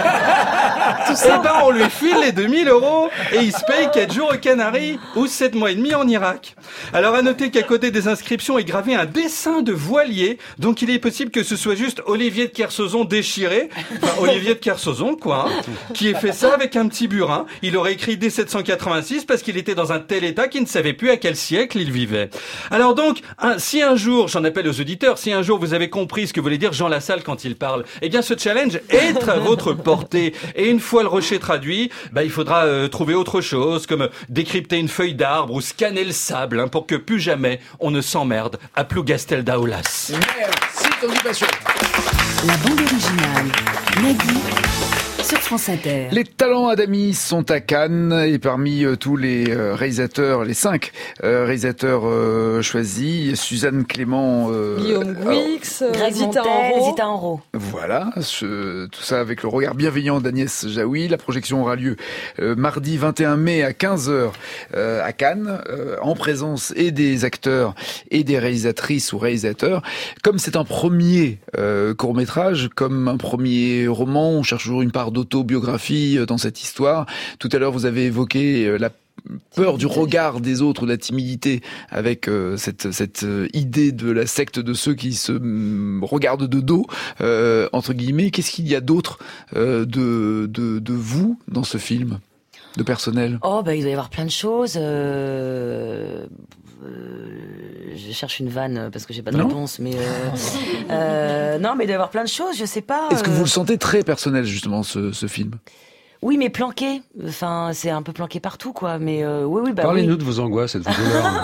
Et ben on lui file les deux mille euros et il se paye quatre jours aux Canaries ou sept mois et demi en Irak. Alors à noter qu'à côté des inscriptions est gravé un dessin de voilier, donc il est possible que ce soit juste Olivier de Kersauzon déchiré. Enfin, Enfin, Olivier de Kersauzon, quoi, hein, qui a fait ça avec un petit burin. Il aurait écrit dès sept cent quatre-vingt-six parce qu'il était dans un tel état qu'il ne savait plus à quel siècle il vivait. Alors donc, un, si un jour, j'en appelle aux auditeurs, si un jour vous avez compris ce que voulait dire Jean Lassalle quand il parle, eh bien ce challenge est à votre portée. Et une fois le rocher traduit, bah, il faudra euh, trouver autre chose, comme décrypter une feuille d'arbre ou scanner le sable, hein, pour que plus jamais on ne s'emmerde à Plougastel d'Aoulas. Merci, Occupation. La bande originale, Nagui, sur France Inter. Les talents Adamis sont à Cannes et parmi euh, tous les euh, réalisateurs, les cinq euh, réalisateurs euh, choisis, Suzanne Clément, euh, Guillaume Gouix, euh, Greg Zita Montel, Enro. Zita Enro. Voilà, ce, tout ça avec le regard bienveillant d'Agnès Jaoui. La projection aura lieu euh, mardi vingt et un mai à quinze heures euh, à Cannes, euh, en présence et des acteurs et des réalisatrices ou réalisateurs. Comme c'est un premier euh, court-métrage, comme un premier roman, on cherche toujours une part d'autobiographie dans cette histoire. Tout à l'heure, vous avez évoqué la peur du regard des autres, de la timidité, avec euh, cette, cette euh, idée de la secte de ceux qui se mm, regardent de dos, euh, entre guillemets. Qu'est-ce qu'il y a d'autre euh, de, de, de vous dans ce film, de personnel? Oh, bah, il doit y avoir plein de choses. Euh... Euh, je cherche une vanne parce que j'ai pas de non. réponse, mais euh, euh, non, mais il doit y avoir plein de choses, je sais pas. Est-ce que euh... vous le sentez très personnel justement ce, ce film? Oui, mais planqué. Enfin, c'est un peu planqué partout, quoi. Mais euh, oui, oui, bah Parlez-nous oui. de vos angoisses et de vos douleurs.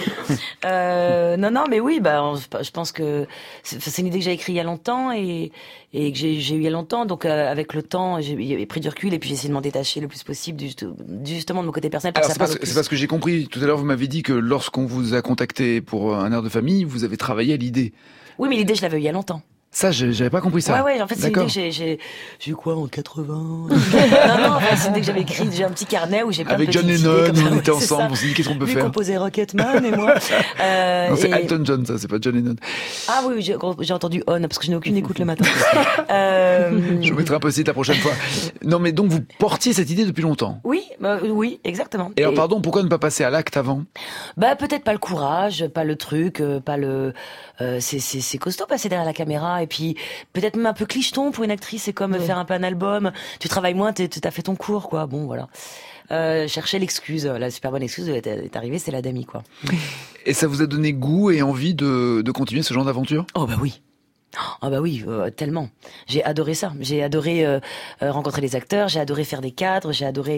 euh, non, non, mais oui, bah, on, je pense que c'est, c'est une idée que j'ai écrite il y a longtemps et, et que j'ai, j'ai eu il y a longtemps. Donc, euh, avec le temps, j'ai pris du recul et puis j'ai essayé de m'en détacher le plus possible, du, justement de mon côté personnel. Alors, c'est, parce, c'est parce que j'ai compris. Tout à l'heure, vous m'avez dit que lorsqu'on vous a contacté pour Un air de famille, vous avez travaillé à l'idée. Oui, mais l'idée, je l'avais eu il y a longtemps. Ça, j'avais pas compris ça. Ouais, ouais, en fait, c'est une idée que j'ai, j'ai, j'ai eu quoi, en quatre-vingts? Non, non, en fait, c'est une idée que j'avais écrite, j'ai un petit carnet où j'ai plein avec de John petites Lennon, idées comme ça. on était Ouais, ensemble, on s'est dit qu'est-ce qu'on peut Lui faire. Lui composait Rocketman et moi. Euh, non, c'est et... Elton John, ça, c'est pas John Lennon. Ah oui, j'ai, j'ai entendu On, parce que je n'ai aucune écoute le matin. euh... Je vous mettrai un post-it la prochaine fois. Non, mais donc, vous portiez cette idée depuis longtemps. Oui, bah, oui, exactement. Et, et alors, pardon, pourquoi ne pas passer à l'acte avant? Bah, peut-être pas le courage, pas le truc, euh, pas le, euh, c'est, c'est, c'est costaud passer derrière la caméra, et puis, peut-être même un peu clicheton pour une actrice, c'est comme ouais. faire un peu un album, tu travailles moins, t'es, t'as fait ton cours, quoi, bon, voilà. Euh, chercher l'excuse, la super bonne excuse est, est arrivée, c'est la Dami, quoi. Et ça vous a donné goût et envie de, de continuer ce genre d'aventure? Oh bah oui. Ah bah oui, euh, tellement. J'ai adoré ça. J'ai adoré euh, euh, rencontrer les acteurs, j'ai adoré faire des cadres, j'ai adoré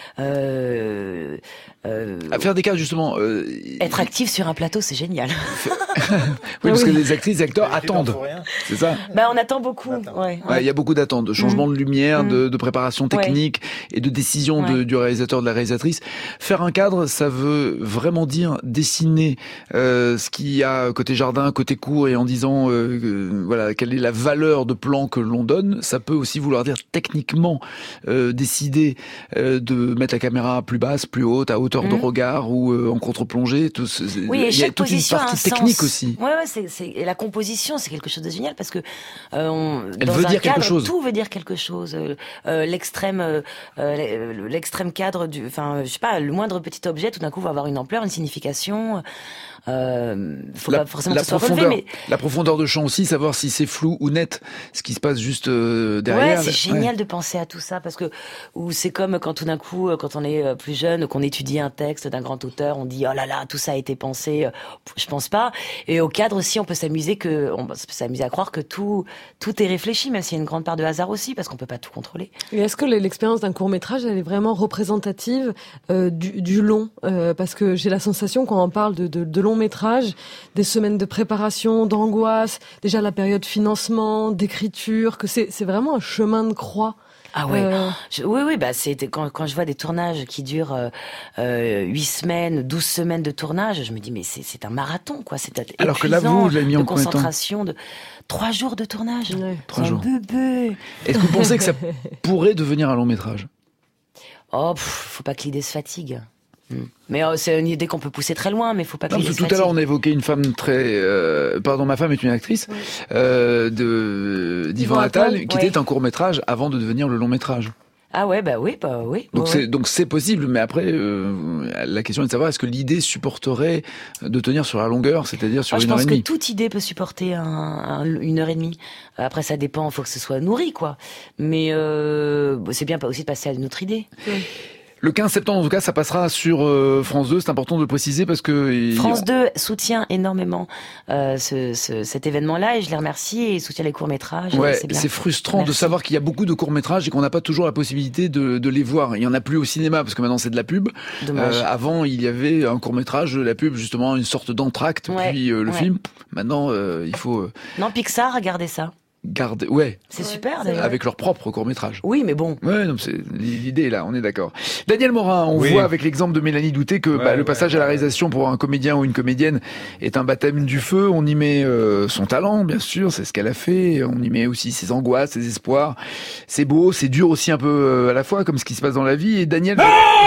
euh, euh, à faire des cadres justement. Euh, être actif sur un plateau, c'est génial. oui, parce oui. que les actrices, les acteurs attendent. C'est ça. Bah on attend beaucoup. Il ouais, ouais. y a beaucoup d'attentes, de changement mmh. de lumière, mmh. de, de préparation technique ouais. et de décision ouais. de, du réalisateur, de la réalisatrice. Faire un cadre, ça veut vraiment dire dessiner euh, ce qu'il y a côté jardin, côté cour, et en disant euh, euh, voilà, quelle est la valeur de plan que l'on donne. Ça peut aussi vouloir dire techniquement euh, décider euh, de mettre la caméra plus basse, plus haute, à hauteur mmh. de regard ou euh, en contre-plongée. Tout, oui, et il y a toute une partie technique sens. aussi. Ouais, ouais, c'est, c'est, et la composition, c'est quelque chose de génial parce que euh, on, Elle dans veut un dire cadre, quelque chose. Tout veut dire quelque chose. Euh, euh, l'extrême, euh, l'extrême cadre du, enfin, je sais pas, le moindre petit objet, tout d'un coup, va avoir une ampleur, une signification. Euh, faut la, pas forcément la que ce soit profondeur, relevé, mais la profondeur de champ aussi, savoir si c'est flou ou net, ce qui se passe juste euh, derrière. Ouais, c'est génial ouais. de penser à tout ça parce que ou c'est comme quand tout d'un coup, quand on est plus jeune, qu'on étudie un texte d'un grand auteur, on dit oh là là, tout ça a été pensé. Je pense pas. Et au cadre aussi, on peut s'amuser que, on peut s'amuser à croire que tout, tout est réfléchi, même s'il y a une grande part de hasard aussi, parce qu'on peut pas tout contrôler. Et est-ce que l'expérience d'un court métrage, elle est vraiment représentative euh, du, du long, euh, parce que j'ai la sensation quand on parle de, de, de long métrage, des semaines de préparation, d'angoisse, déjà la période financement, d'écriture, que c'est, c'est vraiment un chemin de croix. Ah ouais, euh... je, oui oui bah c'est quand quand je vois des tournages qui durent euh, euh, huit semaines, douze semaines de tournage, je me dis mais c'est c'est un marathon quoi, c'est épuisant. Alors que là vous, vous l'avez mis en combien de temps ? Concentration de trois jours de tournage. Ouais. Trois jours. Bébé. Est-ce que vous pensez que ça pourrait devenir un long métrage ? Oh, pff, faut pas que l'idée se fatigue. Mais euh, c'est une idée qu'on peut pousser très loin, mais il faut pas que. Non, parce que tout à l'heure on a évoqué une femme très, euh, pardon, ma femme est une actrice oui. euh, de d'Yvan Attal, qui ouais. était un court métrage avant de devenir le long métrage. Ah ouais, bah oui, bah oui. Donc ouais, c'est ouais. donc c'est possible, mais après euh, la question est de savoir est-ce que l'idée supporterait de tenir sur la longueur, c'est-à-dire sur ah, une heure et Je demie. pense que toute idée peut supporter un, un, une heure et demie. Après, ça dépend, il faut que ce soit nourri, quoi. Mais euh, c'est bien aussi de passer à une autre idée. Ouais. Le quinze septembre, en tout cas, ça passera sur euh, France deux. C'est important de le préciser parce que France deux soutient énormément euh, ce, ce, cet événement-là et je les remercie et soutient les courts-métrages. Ouais, c'est bien. c'est frustrant Merci. de savoir qu'il y a beaucoup de courts-métrages et qu'on n'a pas toujours la possibilité de, de les voir. Il y en a plus au cinéma parce que maintenant c'est de la pub. Dommage. Euh, avant, il y avait un court-métrage, la pub, justement, une sorte d'entracte, Ouais, puis euh, le ouais. film. Maintenant, euh, il faut euh, Non, Pixar, regardez ça. garder... Ouais, C'est super, d'ailleurs. avec leur propre court-métrage. Oui, mais bon. Ouais, non, c'est l'idée là, on est d'accord. Daniel Morin, on Oui. voit avec l'exemple de Mélanie Douté que Ouais, bah, le ouais, passage ouais, à la ouais. réalisation pour un comédien ou une comédienne est un baptême du feu. On y met euh, son talent, bien sûr, c'est ce qu'elle a fait. On y met aussi ses angoisses, ses espoirs. C'est beau, c'est dur aussi un peu euh, à la fois, comme ce qui se passe dans la vie. Et Daniel...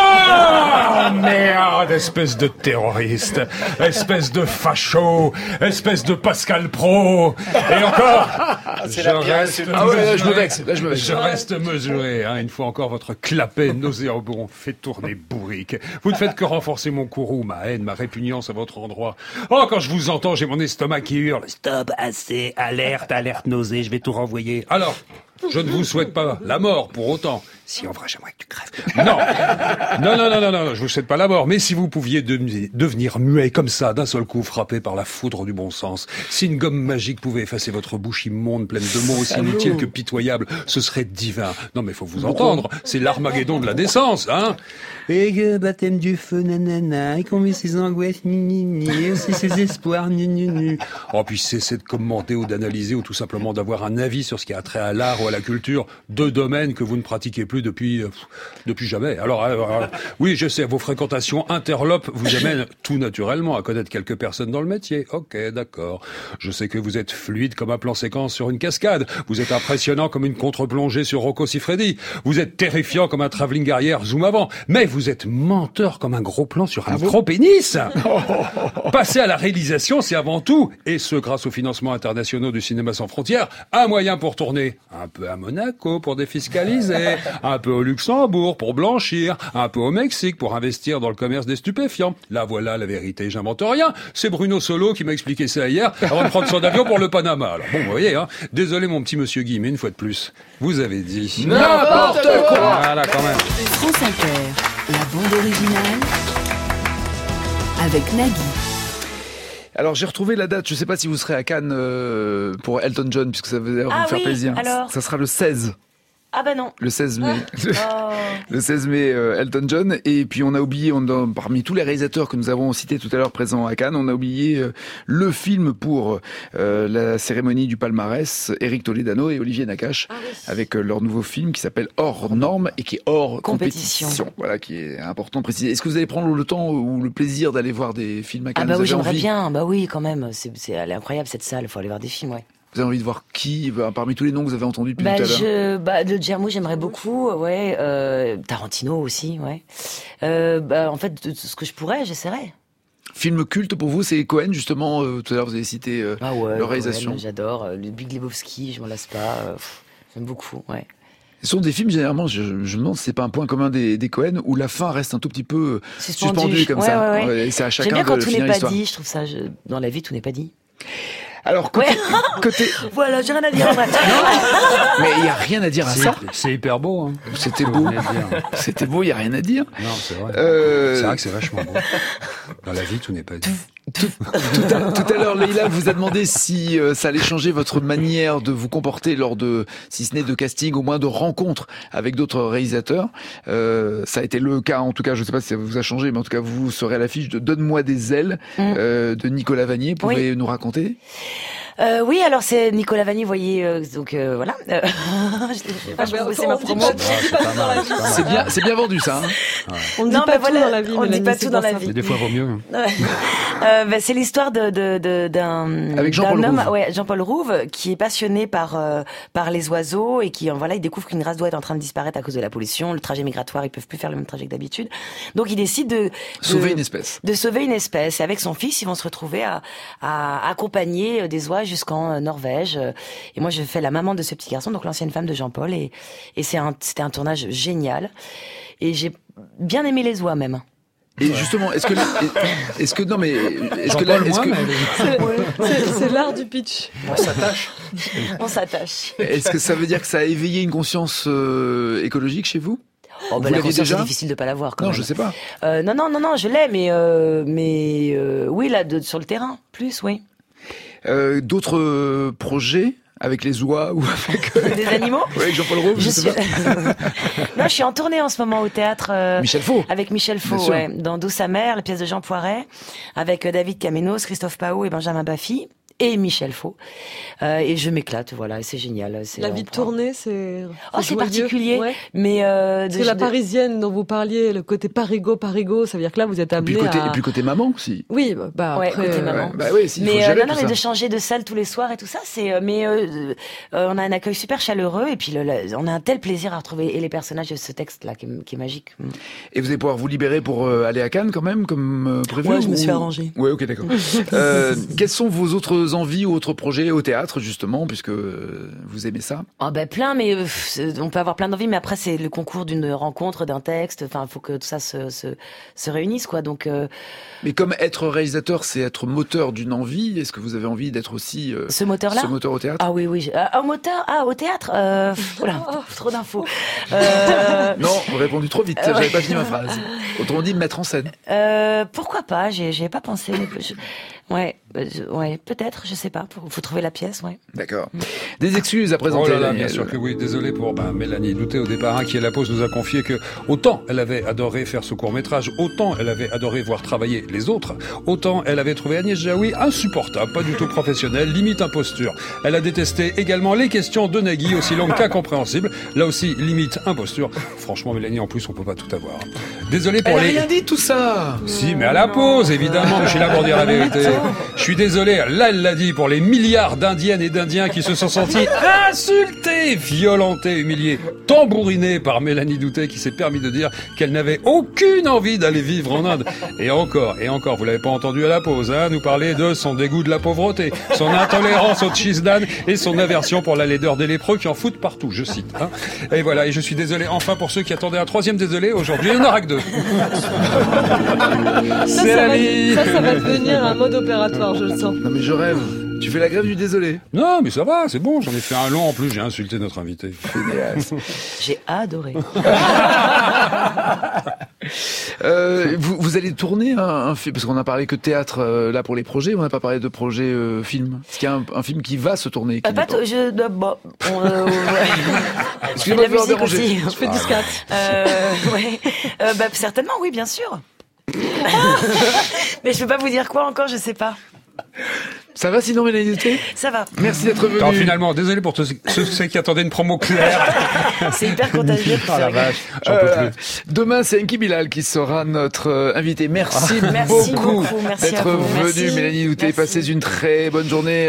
Ah, merde, espèce de terroriste, espèce de facho, espèce de Pascal Pro. Et encore, je reste Ah ouais, là, je me mesuré. vexe, là, je me vexe. Je reste mesuré, hein. Une fois encore, votre clapet nauséabond fait tourner bourrique. Vous ne faites que renforcer mon courroux, ma haine, ma répugnance à votre endroit. Oh, quand je vous entends, j'ai mon estomac qui hurle. Stop, assez, alerte, alerte, nausée, je vais tout renvoyer. Alors, je ne vous souhaite pas la mort pour autant. Si en vrai, j'aimerais que tu crèves. Non, non, non, non, non, non, je vous souhaite pas la mort. Mais si vous pouviez de- devenir muet comme ça, d'un seul coup, frappé par la foudre du bon sens, si une gomme magique pouvait effacer votre bouche immonde, pleine de mots aussi inutiles que pitoyables, ce serait divin. Non, mais faut vous entendre. C'est l'Armageddon de la décence, hein. Et que baptême du feu, nanana, et combien ses angoisses, ni ni ni, aussi ses espoirs, ni ni ni. Oh, puis cessez de commenter ou d'analyser ou tout simplement d'avoir un avis sur ce qui a trait à l'art ou à la culture, deux domaines que vous ne pratiquez plus depuis, euh, depuis jamais. Alors, alors, alors, oui, je sais, vos fréquentations interlopes vous amènent tout naturellement à connaître quelques personnes dans le métier. Ok, d'accord. Je sais que vous êtes fluide comme un plan séquence sur une cascade. Vous êtes impressionnant comme une contre-plongée sur Rocco Siffredi. Vous êtes terrifiant comme un travelling arrière zoom avant. Mais vous êtes menteur comme un gros plan sur un micro-pénis. Passer à la réalisation, c'est avant tout, et ce grâce aux financements internationaux du Cinéma sans frontières, un moyen pour tourner. Un peu à Monaco pour défiscaliser, un peu au Luxembourg pour blanchir, un peu au Mexique pour investir dans le commerce des stupéfiants. Là voilà la vérité, j'invente rien. C'est Bruno Solo qui m'a expliqué ça hier avant de prendre son avion pour le Panama. Alors bon, vous voyez, hein. Désolé mon petit monsieur Guy, mais une fois de plus, vous avez dit n'importe quoi. Voilà, quand même. France Inter, la bande originale avec Nagui. Alors j'ai retrouvé la date, je sais pas si vous serez à Cannes euh, pour Elton John, puisque ça va vous Ah faire oui, plaisir. alors Ça sera le seize. Ah bah non. Le seize mai. Oh. Le seize mai, euh, Elton John. Et puis on a oublié, on a, parmi tous les réalisateurs que nous avons cités tout à l'heure présents à Cannes, on a oublié euh, le film pour euh, la cérémonie du palmarès, Éric Toledano et Olivier Nakache, Ah oui. avec euh, leur nouveau film qui s'appelle Hors Norme et qui est hors compétition. Compétition. Voilà, qui est important de préciser. Est-ce que vous allez prendre le temps ou le plaisir d'aller voir des films à Ah Cannes? bah Vous oui, avez j'aimerais envie bien. Bah oui, quand même. C'est, c'est, elle est incroyable cette salle. Il faut aller voir des films, ouais. Vous avez envie de voir qui, bah, parmi tous les noms que vous avez entendus depuis Bah, tout à l'heure? je, bah, le Jarmusch, j'aimerais beaucoup, ouais, euh, Tarantino aussi, ouais. Euh, bah, en fait, de, de ce que je pourrais, j'essaierai. Film culte pour vous, c'est Cohen, justement. Euh, tout à l'heure, vous avez cité euh, Ah ouais, leur réalisation. Cohen, j'adore. Euh, Le Big Lebowski, je m'en lasse pas. Euh, pff, j'aime beaucoup, ouais. Ce sont des films, généralement, je, je me demande si c'est pas un point commun des, des Cohen, où la fin reste un tout petit peu Suspendu, suspendue comme ouais, ça. Ouais, ouais. Et c'est à J'aime chacun bien quand de tout n'est finir pas l'histoire. dit. Je trouve ça, je, dans la vie, tout n'est pas dit. Alors, côté... Ouais. côté... Voilà, j'ai rien à dire. en vrai. Mais il n'y a rien à dire à C'est, ça. c'est hyper beau, hein. C'était beau. C'était beau, il n'y a rien à dire. Non, c'est vrai. Euh... C'est vrai que c'est vachement beau. Dans la vie, tout n'est pas dit. Tout, tout, à, tout à l'heure, Leïla vous a demandé si euh, ça allait changer votre manière de vous comporter lors de, si ce n'est de casting, au moins de rencontres avec d'autres réalisateurs. Euh, ça a été le cas, en tout cas, je ne sais pas si ça vous a changé, mais en tout cas, vous serez à l'affiche de Donne-moi des ailes mmh. euh, de Nicolas Vanier. Vous pouvez oui. nous raconter? Euh, oui, alors c'est Nicolas Vanier, vous voyez, euh, donc euh, voilà. Euh, je pas, je Ah, c'est ma promo. C'est bien, c'est bien vendu ça. Hein. Ouais. On ne dit non, pas bah, tout voilà, dans la vie. on ne dit Mélanie, pas c'est tout dans pour la ça. vie. Mais des fois, vaut mieux. Ouais. euh, bah, c'est l'histoire de, de, de, d'un, Avec Jean-Paul d'un homme, Rouve. ouais, Jean-Paul Rouve, qui est passionné par euh, par les oiseaux et qui, voilà, il découvre qu'une race d'oies est en train de disparaître à cause de la pollution, le trajet migratoire, ils peuvent plus faire le même trajet que d'habitude. Donc il décide de, de Sauver une espèce. de sauver une espèce. Et avec son fils, ils vont se retrouver à, à accompagner des oies jusqu'en euh, Norvège. Euh, et moi, je fais la maman de ce petit garçon, donc l'ancienne femme de Jean-Paul. Et, et c'est un, c'était un tournage génial. Et j'ai bien aimé les oies même. Et justement, est-ce que, est-ce que non mais, est-ce que là, est-ce que c'est, c'est l'art du pitch. On s'attache. On s'attache. Est-ce que ça veut dire que ça a éveillé une conscience euh, écologique chez vous? Oh, bah, la conscience, c'est difficile de pas l'avoir. Quand non, même. je sais pas. Euh, non, non, non, non, je l'ai, mais euh, mais euh, oui, là, de, sur le terrain, plus, oui. Euh, d'autres euh, projets? Avec les oies ou avec euh... des animaux? Oui, avec Jean-Paul Rouve, je, je sais suis... pas. Non, je suis en tournée en ce moment au théâtre. Euh, Michel Faux. Avec Michel Faux, ouais, dans Douce Amère, la pièce de Jean Poiret, avec euh, David Camenos, Christophe Pao et Benjamin Baffy. Et Michel Faux. Euh, et je m'éclate, voilà, c'est génial. C'est, la vie de tournée, c'est... Oh, c'est particulier, ouais. mais... Euh, de, c'est la parisienne dont vous parliez, le côté parigo, parigo, ça veut dire que là, vous êtes amené et puis côté, à... Et puis côté maman aussi. Oui, bah ouais, après... côté maman. Ouais, bah oui, si, mais faut gérer euh, non, non, mais ça. de changer de salle tous les soirs et tout ça, c'est... Mais euh, euh, on a un accueil super chaleureux, et puis le, le, on a un tel plaisir à retrouver et les personnages de ce texte-là, qui, qui est magique. Et vous allez pouvoir vous libérer pour euh, aller à Cannes, quand même, comme euh, prévu? Ouais, je ou... me suis arrangée. Ouais, ok, d'accord. euh, quelles sont vos autres envies ou autres projets au théâtre, justement, puisque vous aimez ça? Ah ben plein, mais euh, on peut avoir plein d'envies, mais après c'est le concours d'une rencontre, d'un texte. Enfin, il faut que tout ça se, se, se réunisse, quoi. Donc. Euh... Mais comme être réalisateur, c'est être moteur d'une envie. Est-ce que vous avez envie d'être aussi euh, ce moteur-là? Ce moteur au théâtre? Ah oui, oui. Ah, au moteur, ah au théâtre. Euh... Oula, trop d'infos. Euh... Non, vous avez répondu trop vite. J'avais pas fini ma phrase. Autrement dit, mettre en scène. Euh, pourquoi pas? J'ai, j'y ai pas pensé. Je... Ouais, ouais, peut-être, je sais pas. Faut trouver la pièce, ouais. D'accord. Des excuses à présenter. Oh là là, bien sûr que oui. Désolé pour bah, Mélanie Doutet au départ, hein, qui à la pause nous a confié que autant elle avait adoré faire ce court-métrage, autant elle avait adoré voir travailler les autres, autant elle avait trouvé Agnès Jaoui insupportable, pas du tout professionnelle, limite imposture. Elle a détesté également les questions de Nagui, aussi longues qu'incompréhensibles. Là aussi, limite imposture. Franchement, Mélanie, en plus, on peut pas tout avoir. Désolé pour elle les... Elle a rien dit tout ça. Si, mais à la pause, évidemment. Je suis là pour dire la vérité. Je suis désolé, là elle l'a dit, pour les milliards d'Indiennes et d'Indiens qui se sont sentis insultés, violentés, humiliés, tambourinés par Mélanie Doutet qui s'est permis de dire qu'elle n'avait aucune envie d'aller vivre en Inde. Et encore, et encore, vous l'avez pas entendu à la pause, hein, nous parler de son dégoût de la pauvreté, son intolérance au cheese d'âne et son aversion pour la laideur des lépreux qui en foutent partout, je cite. Hein. Et voilà, et je suis désolé enfin pour ceux qui attendaient un troisième désolé, aujourd'hui il n'y en aura que deux. Ça, C'est ça, la va, vie. ça, ça va devenir un mode opératoire, je le sens. Non mais je rêve. Tu fais la grève du désolé. Non, mais ça va, c'est bon, j'en ai fait un long en plus, j'ai insulté notre invité. J'ai adoré. euh, vous, vous allez tourner un, un film, parce qu'on a parlé que théâtre euh, là pour les projets, on n'a pas parlé de projet euh, film. Est-ce qu'il y a un, un film qui va se tourner? Euh, pas t- je, de, bon, on, euh, ouais. Je fais de la musique aussi. Je fais du scat. Euh, ouais. euh, bah, certainement, oui, bien sûr. Mais je peux pas vous dire quoi encore, je sais pas. Ça va sinon, Mélanie Doutet? Ça va. Merci d'être venu. Alors finalement, désolé pour tous ceux, ceux qui attendaient une promo claire. C'est hyper contagieux. Oh la vache, j'en euh, peux plus. Demain, c'est Enki Bilal qui sera notre euh, invité. Merci, Merci beaucoup, beaucoup merci d'être à vous. venu, Merci. Mélanie Doutet. Merci. Passez une très bonne journée.